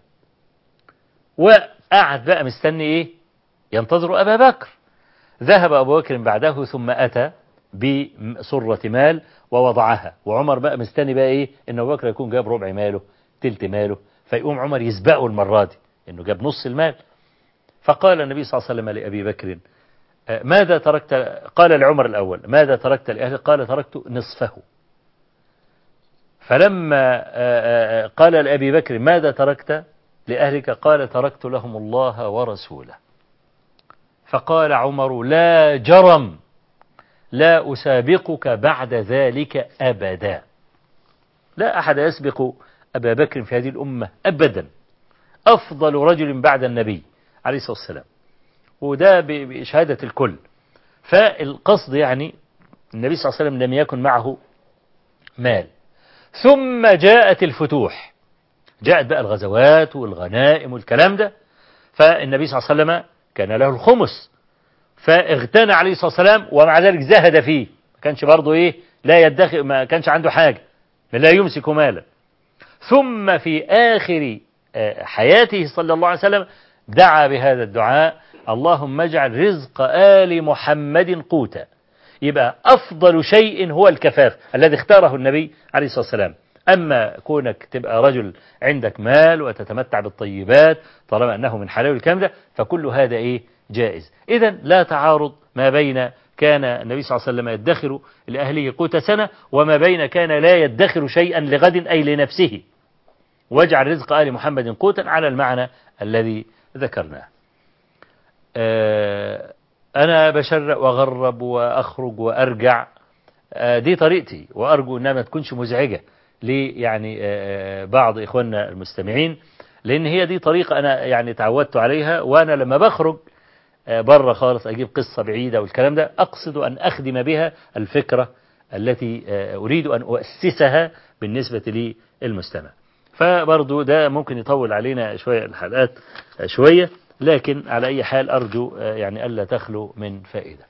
وقعد بقى مستني إيه؟ ينتظر أبا بكر. ذهب أبو بكر بعده ثم أتى بصرة مال ووضعها، وعمر بقى مستني بقى إيه؟ إن أبو بكر يكون جاب ربع ماله تلت ماله، فيقوم عمر يسبقه المرة دي إنه جاب نص المال. فقال النبي صلى الله عليه وسلم لأبي بكر ماذا تركت؟ قال لعمر الأول ماذا تركت لأهلك؟ قال تركت نصفه. فلما قال لأبي بكر ماذا تركت لأهلك؟ قال تركت لهم الله ورسوله. فقال عمر لا جرم لا أسابقك بعد ذلك أبدا. لا أحد يسبق أبا بكر في هذه الأمة أبدا، أفضل رجل بعد النبي عليه الصلاة والسلام، وده بشهادة الكل. فالقصد يعني النبي صلى الله عليه وسلم لم يكن معه مال، ثم جاءت الفتوح، جاءت بقى الغزوات والغنائم والكلام ده، فالنبي صلى الله عليه وسلم كان له الخمس، فاغتنى عليه الصلاة والسلام ومع ذلك زهد فيه، ما كانش برضه إيه لا يدخر، ما كانش عنده حاجة، لا يمسك مالا. ثم في آخر حياته صلى الله عليه وسلم دعا بهذا الدعاء اللهم اجعل رزق آل محمد قوتا. يبقى أفضل شيء هو الكفاف الذي اختاره النبي عليه الصلاة والسلام. أما كونك تبقى رجل عندك مال وتتمتع بالطيبات طالما أنه من حلال الكلام ده، فكل هذا إيه جائز. إذن لا تعارض ما بين كان النبي صلى الله عليه وسلم يدخر لأهله قوت سنة وما بين كان لا يدخر شيئا لغد أي لنفسه. واجعل رزق آل محمد قوتا على المعنى الذي ذكرناه. أنا بشرق وأغرب وأخرج وأرجع، دي طريقتي، وأرجو أنها ما تكونش مزعجة لي يعني بعض إخواننا المستمعين، لأن هي دي طريقة أنا يعني تعودت عليها. وأنا لما بخرج بره خالص أجيب قصة بعيدة والكلام ده، أقصد أن أخدم بها الفكرة التي أريد أن أؤسسها بالنسبة للمستمع. فبرضو ده ممكن يطول علينا شوية الحلقات شوية، لكن على أي حال أرجو يعني ألا تخلو من فائدة.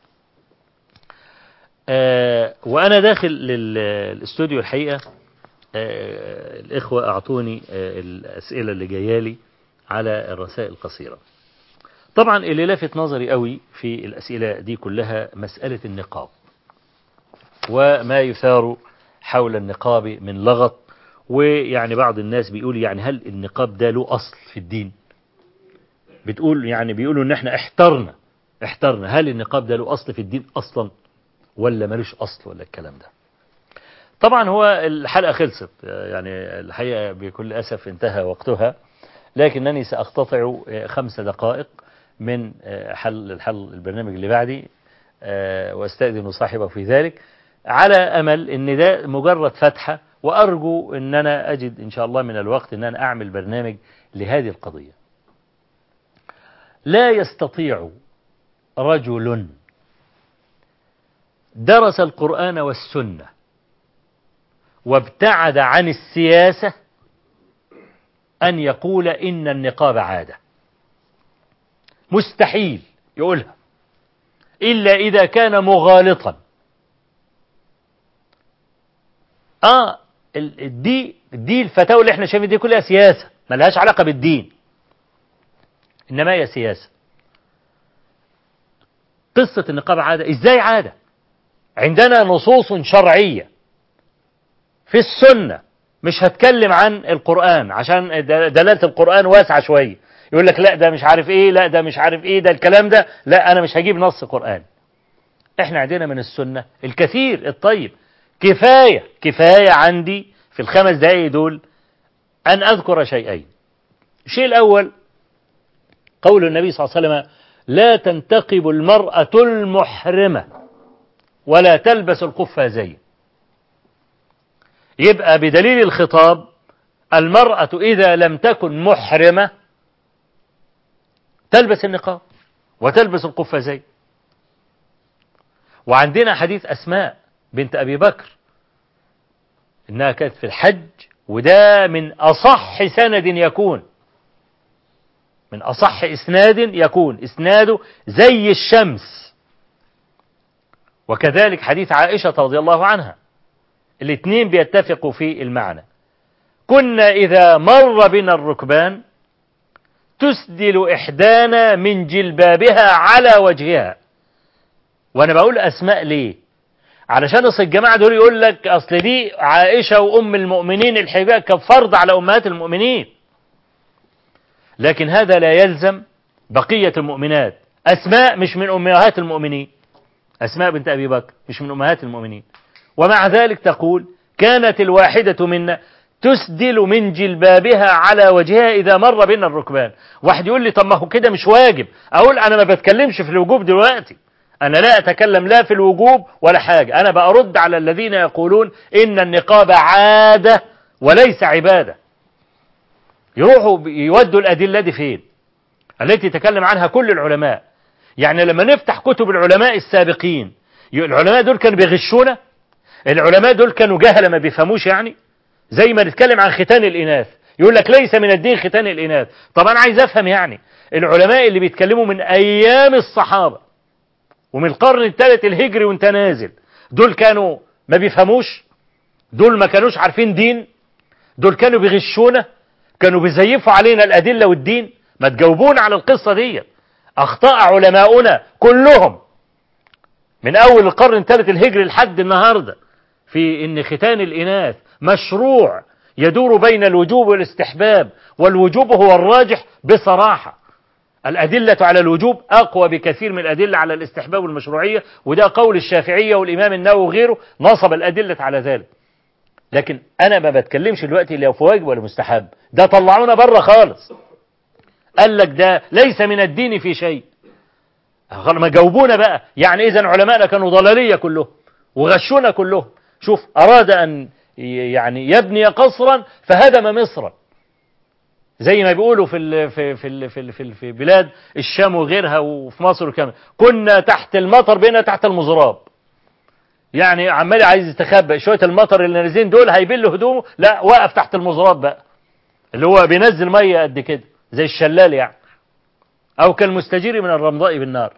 وأنا داخل للاستوديو الحقيقة الإخوة أعطوني الأسئلة اللي جايالي على الرسائل القصيرة. طبعا اللي لافت نظري قوي في الأسئلة دي كلها مسألة النقاب وما يثار حول النقاب من لغط. ويعني بعض الناس بيقول يعني هل النقاب ده له أصل في الدين؟ بتقول يعني بيقولوا ان احنا احترنا احترنا هل النقاب ده له أصل في الدين أصلا ولا ملوش أصل ولا الكلام ده؟ طبعا هو الحلقة خلصت، يعني الحقيقة بكل أسف انتهى وقتها، لكنني سأقتطع خمس دقائق من حل الحل البرنامج اللي بعدي، واستأذن صاحبه في ذلك، على أمل أن ده مجرد فتحة، وأرجو أن أنا أجد إن شاء الله من الوقت أن أنا أعمل برنامج لهذه القضية. لا يستطيع رجل درس القرآن والسنة وابتعد عن السياسة أن يقول إن النقاب عادة. مستحيل يقولها إلا إذا كان مغالطا. آه دي دي الفتاوى اللي احنا شايفين دي كلها سياسة، ما لهاش علاقة بالدين، إنما هي سياسة. قصة النقاب عادة، إزاي عادة؟ عندنا نصوص شرعية في السنة، مش هتكلم عن القرآن عشان دلالة القرآن واسعة شوية، يقول لك لا ده مش عارف ايه، لا ده مش عارف ايه، ده الكلام ده، لا انا مش هجيب نص قرآن. احنا عندنا من السنة الكثير الطيب. كفاية كفاية عندي في الخمس دقايق دول ان اذكر شيئين. الشيء الاول قول النبي صلى الله عليه وسلم: لا تنتقب المرأة المحرمة ولا تلبس القفازين. يبقى بدليل الخطاب المرأة إذا لم تكن محرمة تلبس النقاب وتلبس القفازين. وعندنا حديث أسماء بنت أبي بكر إنها كانت في الحج، وده من أصح سند يكون، من أصح إسناد يكون، إسناده زي الشمس. وكذلك حديث عائشة رضي الله عنها، الاثنين بيتفقوا في المعنى. كنا إذا مر بنا الركبان تسدل إحدانا من جلبابها على وجهها. وأنا بقول أسماء ليه؟ علشان أصل الجماعة دول يقول لك أصل دي عائشة وأم المؤمنين الحجاب كان فرض على أمهات المؤمنين، لكن هذا لا يلزم بقية المؤمنات. أسماء مش من أمهات المؤمنين، أسماء بنت أبي بكر مش من أمهات المؤمنين، ومع ذلك تقول كانت الواحدة منا تسدل من جلبابها على وجهها إذا مر بنا الركبان. واحد يقول لي طب ما هو كده مش واجب، أقول أنا ما بتكلمش في الوجوب دلوقتي، أنا لا أتكلم لا في الوجوب ولا حاجة، أنا بأرد على الذين يقولون إن النقاب عادة وليس عبادة. يروحوا يودوا الأدلة دي فين التي تكلم عنها كل العلماء؟ يعني لما نفتح كتب العلماء السابقين، العلماء دول كانوا بيغشونا؟ العلماء دول كانوا جهلة ما بيفهموش؟ يعني زي ما نتكلم عن ختان الإناث يقول لك ليس من الدين ختان الإناث. طب أنا عايز أفهم، يعني العلماء اللي بيتكلموا من أيام الصحابة ومن القرن الثالث الهجري وانت نازل، دول كانوا ما بيفهموش؟ دول ما كانوش عارفين دين؟ دول كانوا بيغشونا؟ كانوا بيزيفوا علينا الأدلة والدين؟ ما تجاوبونا على القصة دي. أخطاء علماؤنا كلهم من أول القرن الثالث الهجري لحد النهاردة في إن ختان الإناث مشروع يدور بين الوجوب والاستحباب، والوجوب هو الراجح بصراحة. الأدلة على الوجوب أقوى بكثير من الأدلة على الاستحباب والمشروعية، وده قول الشافعية والإمام النووي وغيره نصب الأدلة على ذلك. لكن أنا ما بتكلمش دلوقتي لا في واجب ولا مستحب، ده طلعونا بره خالص، قال لك ده ليس من الدين في شيء. ما جاوبونا بقى، يعني إذن علماءنا كانوا ضلالية كلهم وغشونا كلهم. شوف، أراد أن يعني يبني قصرا فهدم مصرا، زي ما بيقولوا في ال في في ال في, ال في, ال في بلاد الشام وغيرها وفي مصر كمان، كنا تحت المطر بينا تحت المزراب. يعني عمال عايز يستخبى شوية المطر اللي نازلين دول هيبلوا هدومه، لا وقف تحت المزراب بقى، اللي هو بينزل مية قد كده زي الشلال يعني، أو كالمستجير من الرمضاء بالنار.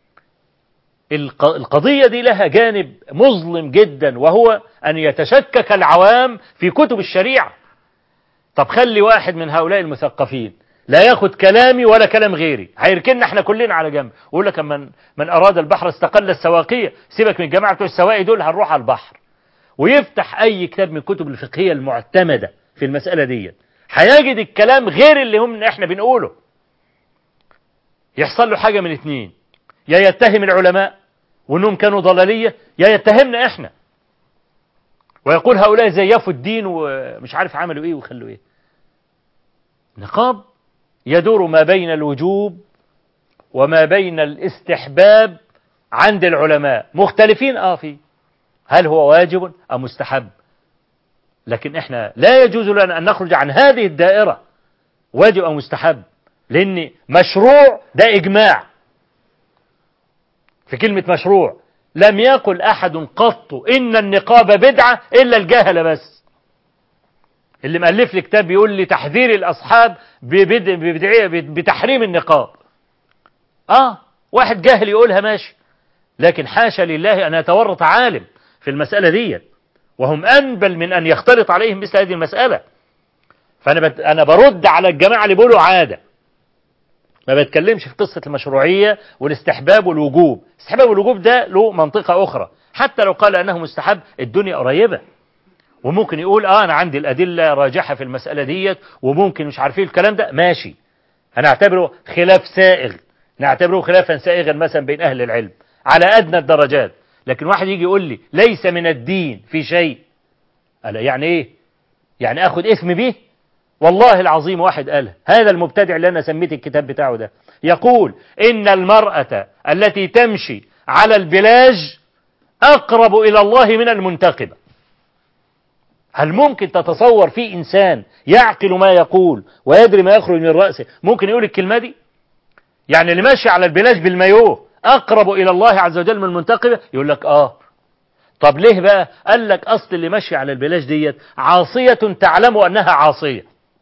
القضية دي لها جانب مظلم جدا، وهو أن يتشكك العوام في كتب الشريعة. طب خلي واحد من هؤلاء المثقفين لا ياخد كلامي ولا كلام غيري، هيركننا احنا كلنا على جنب، ويقول لك من من أراد البحر استقل السواقية، سيبك من الجماعة بتوع السواقي دول، هنروح على البحر. ويفتح أي كتاب من كتب الفقهية المعتمدة في المسألة دي، هيجد الكلام غير اللي هم احنا بنقوله. يحصل له حاجة من اتنين، يا يتهم العلماء وانهم كانوا ضلالية، يا يتهمنا احنا. ويقول هؤلاء زيفوا الدين ومش عارف عملوا ايه وخلوا ايه. نقاب يدور ما بين الوجوب وما بين الاستحباب عند العلماء، مختلفين اه فيه هل هو واجب أم مستحب، لكن احنا لا يجوز لنا أن نخرج عن هذه الدائرة واجب أو مستحب، لأن مشروع ده إجماع في كلمة مشروع. لم يقل أحد قط إن النقاب بدعة إلا الجاهل بس. اللي مؤلف لي كتاب بيقول لي تحذير الأصحاب ببدعية بتحريم النقاب. آه واحد جاهل يقولها ماشي، لكن حاشا لله أن يتورط عالم في المسألة دي، وهم أنبل من أن يختلط عليهم مثل هذه المسألة. فأنا بت... أنا برد على الجماعة اللي بيقولوا عادة، ما بتكلمش في قصة المشروعية والاستحباب والوجوب. الاستحباب والوجوب ده له منطقة أخرى، حتى لو قال أنه مستحب الدنيا قريبة، وممكن يقول آه أنا عندي الأدلة راجحة في المسألة ديت وممكن مش عارفين الكلام ده، ماشي، هنعتبره خلاف سائغ، نعتبره خلافا سائغا مثلا بين أهل العلم على أدنى الدرجات. لكن واحد يجي يقول لي ليس من الدين في شيء، ألا يعني إيه؟ يعني أخذ اسم به؟ والله العظيم واحد قال هذا المبتدع اللي أنا سميت الكتاب بتاعه ده، يقول إن المرأة التي تمشي على البلاج أقرب إلى الله من المنتقبة. هل ممكن تتصور في إنسان يعقل ما يقول ويدري ما يخرج من رأسه ممكن يقول الكلمة دي؟ يعني اللي ماشي على البلاج بالمايوه أقرب إلى الله عز وجل من المنتقبة؟ يقول لك آه. طب ليه بقى؟ قال لك أصل اللي ماشي على البلاج ديت عاصية تعلم أنها عاصية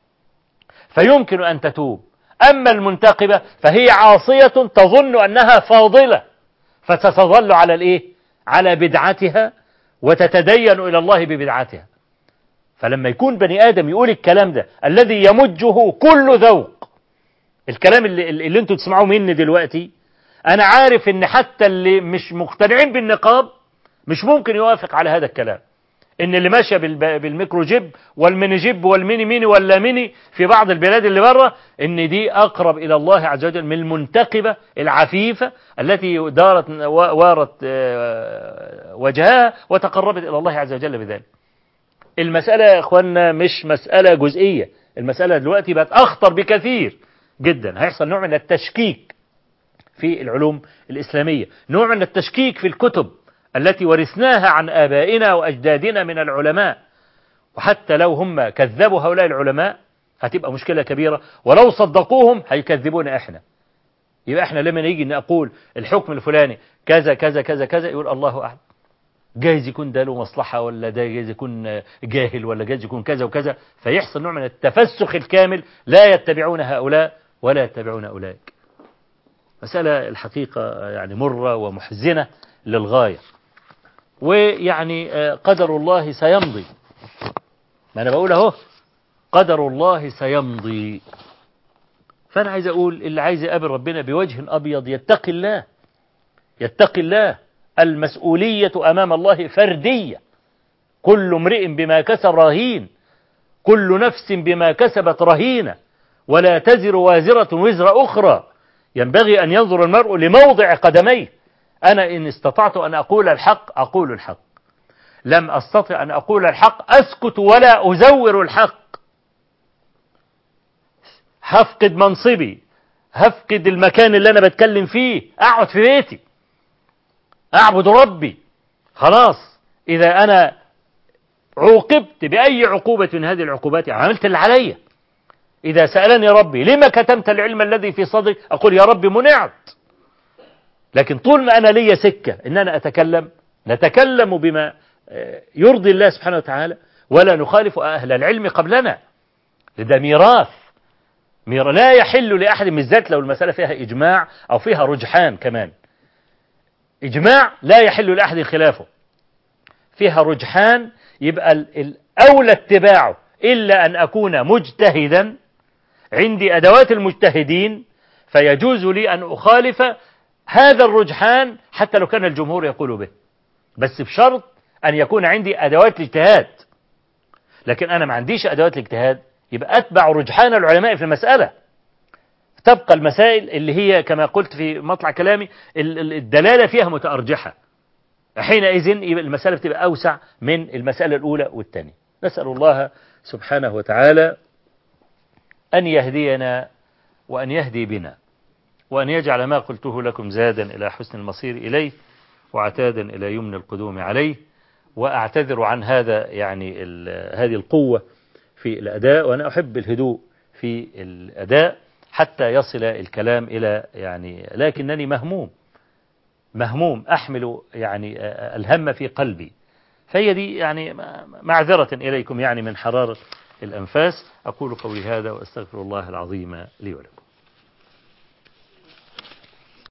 فيمكن أن تتوب، أما المنتقبة فهي عاصية تظن أنها فاضلة فتظل على الإيه؟ على بدعتها وتتدين إلى الله ببدعتها. فلما يكون بني آدم يقول الكلام ده الذي يمجه كل ذوق، الكلام اللي, اللي انتوا تسمعوه مني دلوقتي، أنا عارف إن حتى اللي مش مقتنعين بالنقاب مش ممكن يوافق على هذا الكلام، إن اللي ماشية بالميكرو جيب والميني جيب والميني ميني ولا ميني في بعض البلاد اللي بره إن دي أقرب إلى الله عز وجل من المنتقبة العفيفة التي دارت وارت وجهها وتقربت إلى الله عز وجل بذلك. المسألة يا إخواننا مش مسألة جزئية، المسألة دلوقتي بقت أخطر بكثير جدا. هيحصل نوع من التشكيك في العلوم الإسلامية، نوع من التشكيك في الكتب التي ورثناها عن آبائنا وأجدادنا من العلماء، وحتى لو هم كذبوا هؤلاء العلماء هتبقى مشكلة كبيرة، ولو صدقوهم هيكذبونا إحنا. يبقى إحنا لما نيجي نقول الحكم الفلاني كذا كذا كذا كذا يقول الله أعلم، جايز يكون ده له مصلحة ولا ده جايز يكون جاهل ولا جايز يكون كذا وكذا، فيحصل نوع من التفسخ الكامل، لا يتبعون هؤلاء ولا يتبعون أولئك. مسألة الحقيقة يعني مرة ومحزنة للغاية، ويعني قدر الله سيمضي، ما أنا بقول اهو قدر الله سيمضي. فأنا عايز أقول اللي عايز يقابل ربنا بوجه أبيض يتقي الله، يتقي الله. المسؤولية أمام الله فردية، كل امرئ بما كسب رهين، كل نفس بما كسبت رهينة، ولا تزر وازرة وزر أخرى، ينبغي أن ينظر المرء لموضع قدميه. أنا إن استطعت أن أقول الحق أقول الحق، لم أستطع أن أقول الحق أسكت ولا أزور الحق. هفقد منصبي، هفقد المكان اللي أنا بتكلم فيه، أقعد في بيتي أعبد ربي خلاص. إذا أنا عوقبت بأي عقوبة من هذه العقوبات عملت اللي عليا. إذا سألني ربي لما كتمت العلم الذي في صدرك أقول يا ربي منعت. لكن طول ما أنا لي سكة إن أنا أتكلم، نتكلم بما يرضي الله سبحانه وتعالى ولا نخالف أهل العلم قبلنا، لده ميراث. لا يحل لأحد بالذات لو المسألة فيها إجماع أو فيها رجحان، كمان إجماع لا يحل لأحد خلافه، فيها رجحان يبقى الأولى اتباعه، إلا أن أكون مجتهدا عندي أدوات المجتهدين فيجوز لي أن أخالف هذا الرجحان حتى لو كان الجمهور يقول به، بس بشرط أن يكون عندي أدوات الاجتهاد. لكن أنا ما عنديش أدوات الاجتهاد يبقى أتبع رجحان العلماء في المسألة. تبقى المسائل اللي هي كما قلت في مطلع كلامي الدلالة فيها متأرجحة، حينئذ المسألة بتبقى أوسع من المسألة الأولى والثانية. نسأل الله سبحانه وتعالى أن يهدينا وأن يهدي بنا، وأن يجعل ما قلته لكم زادا إلى حسن المصير إليه، وعتادا إلى يمن القدوم عليه. وأعتذر عن هذا يعني هذه القوة في الأداء، وأنا أحب الهدوء في الأداء حتى يصل الكلام إلى يعني، لكنني مهموم مهموم أحمل يعني الهم في قلبي، فهي دي يعني معذرة إليكم يعني من حرارة الأنفاس. أقول قولي هذا وأستغفر الله العظيم لي ولكم.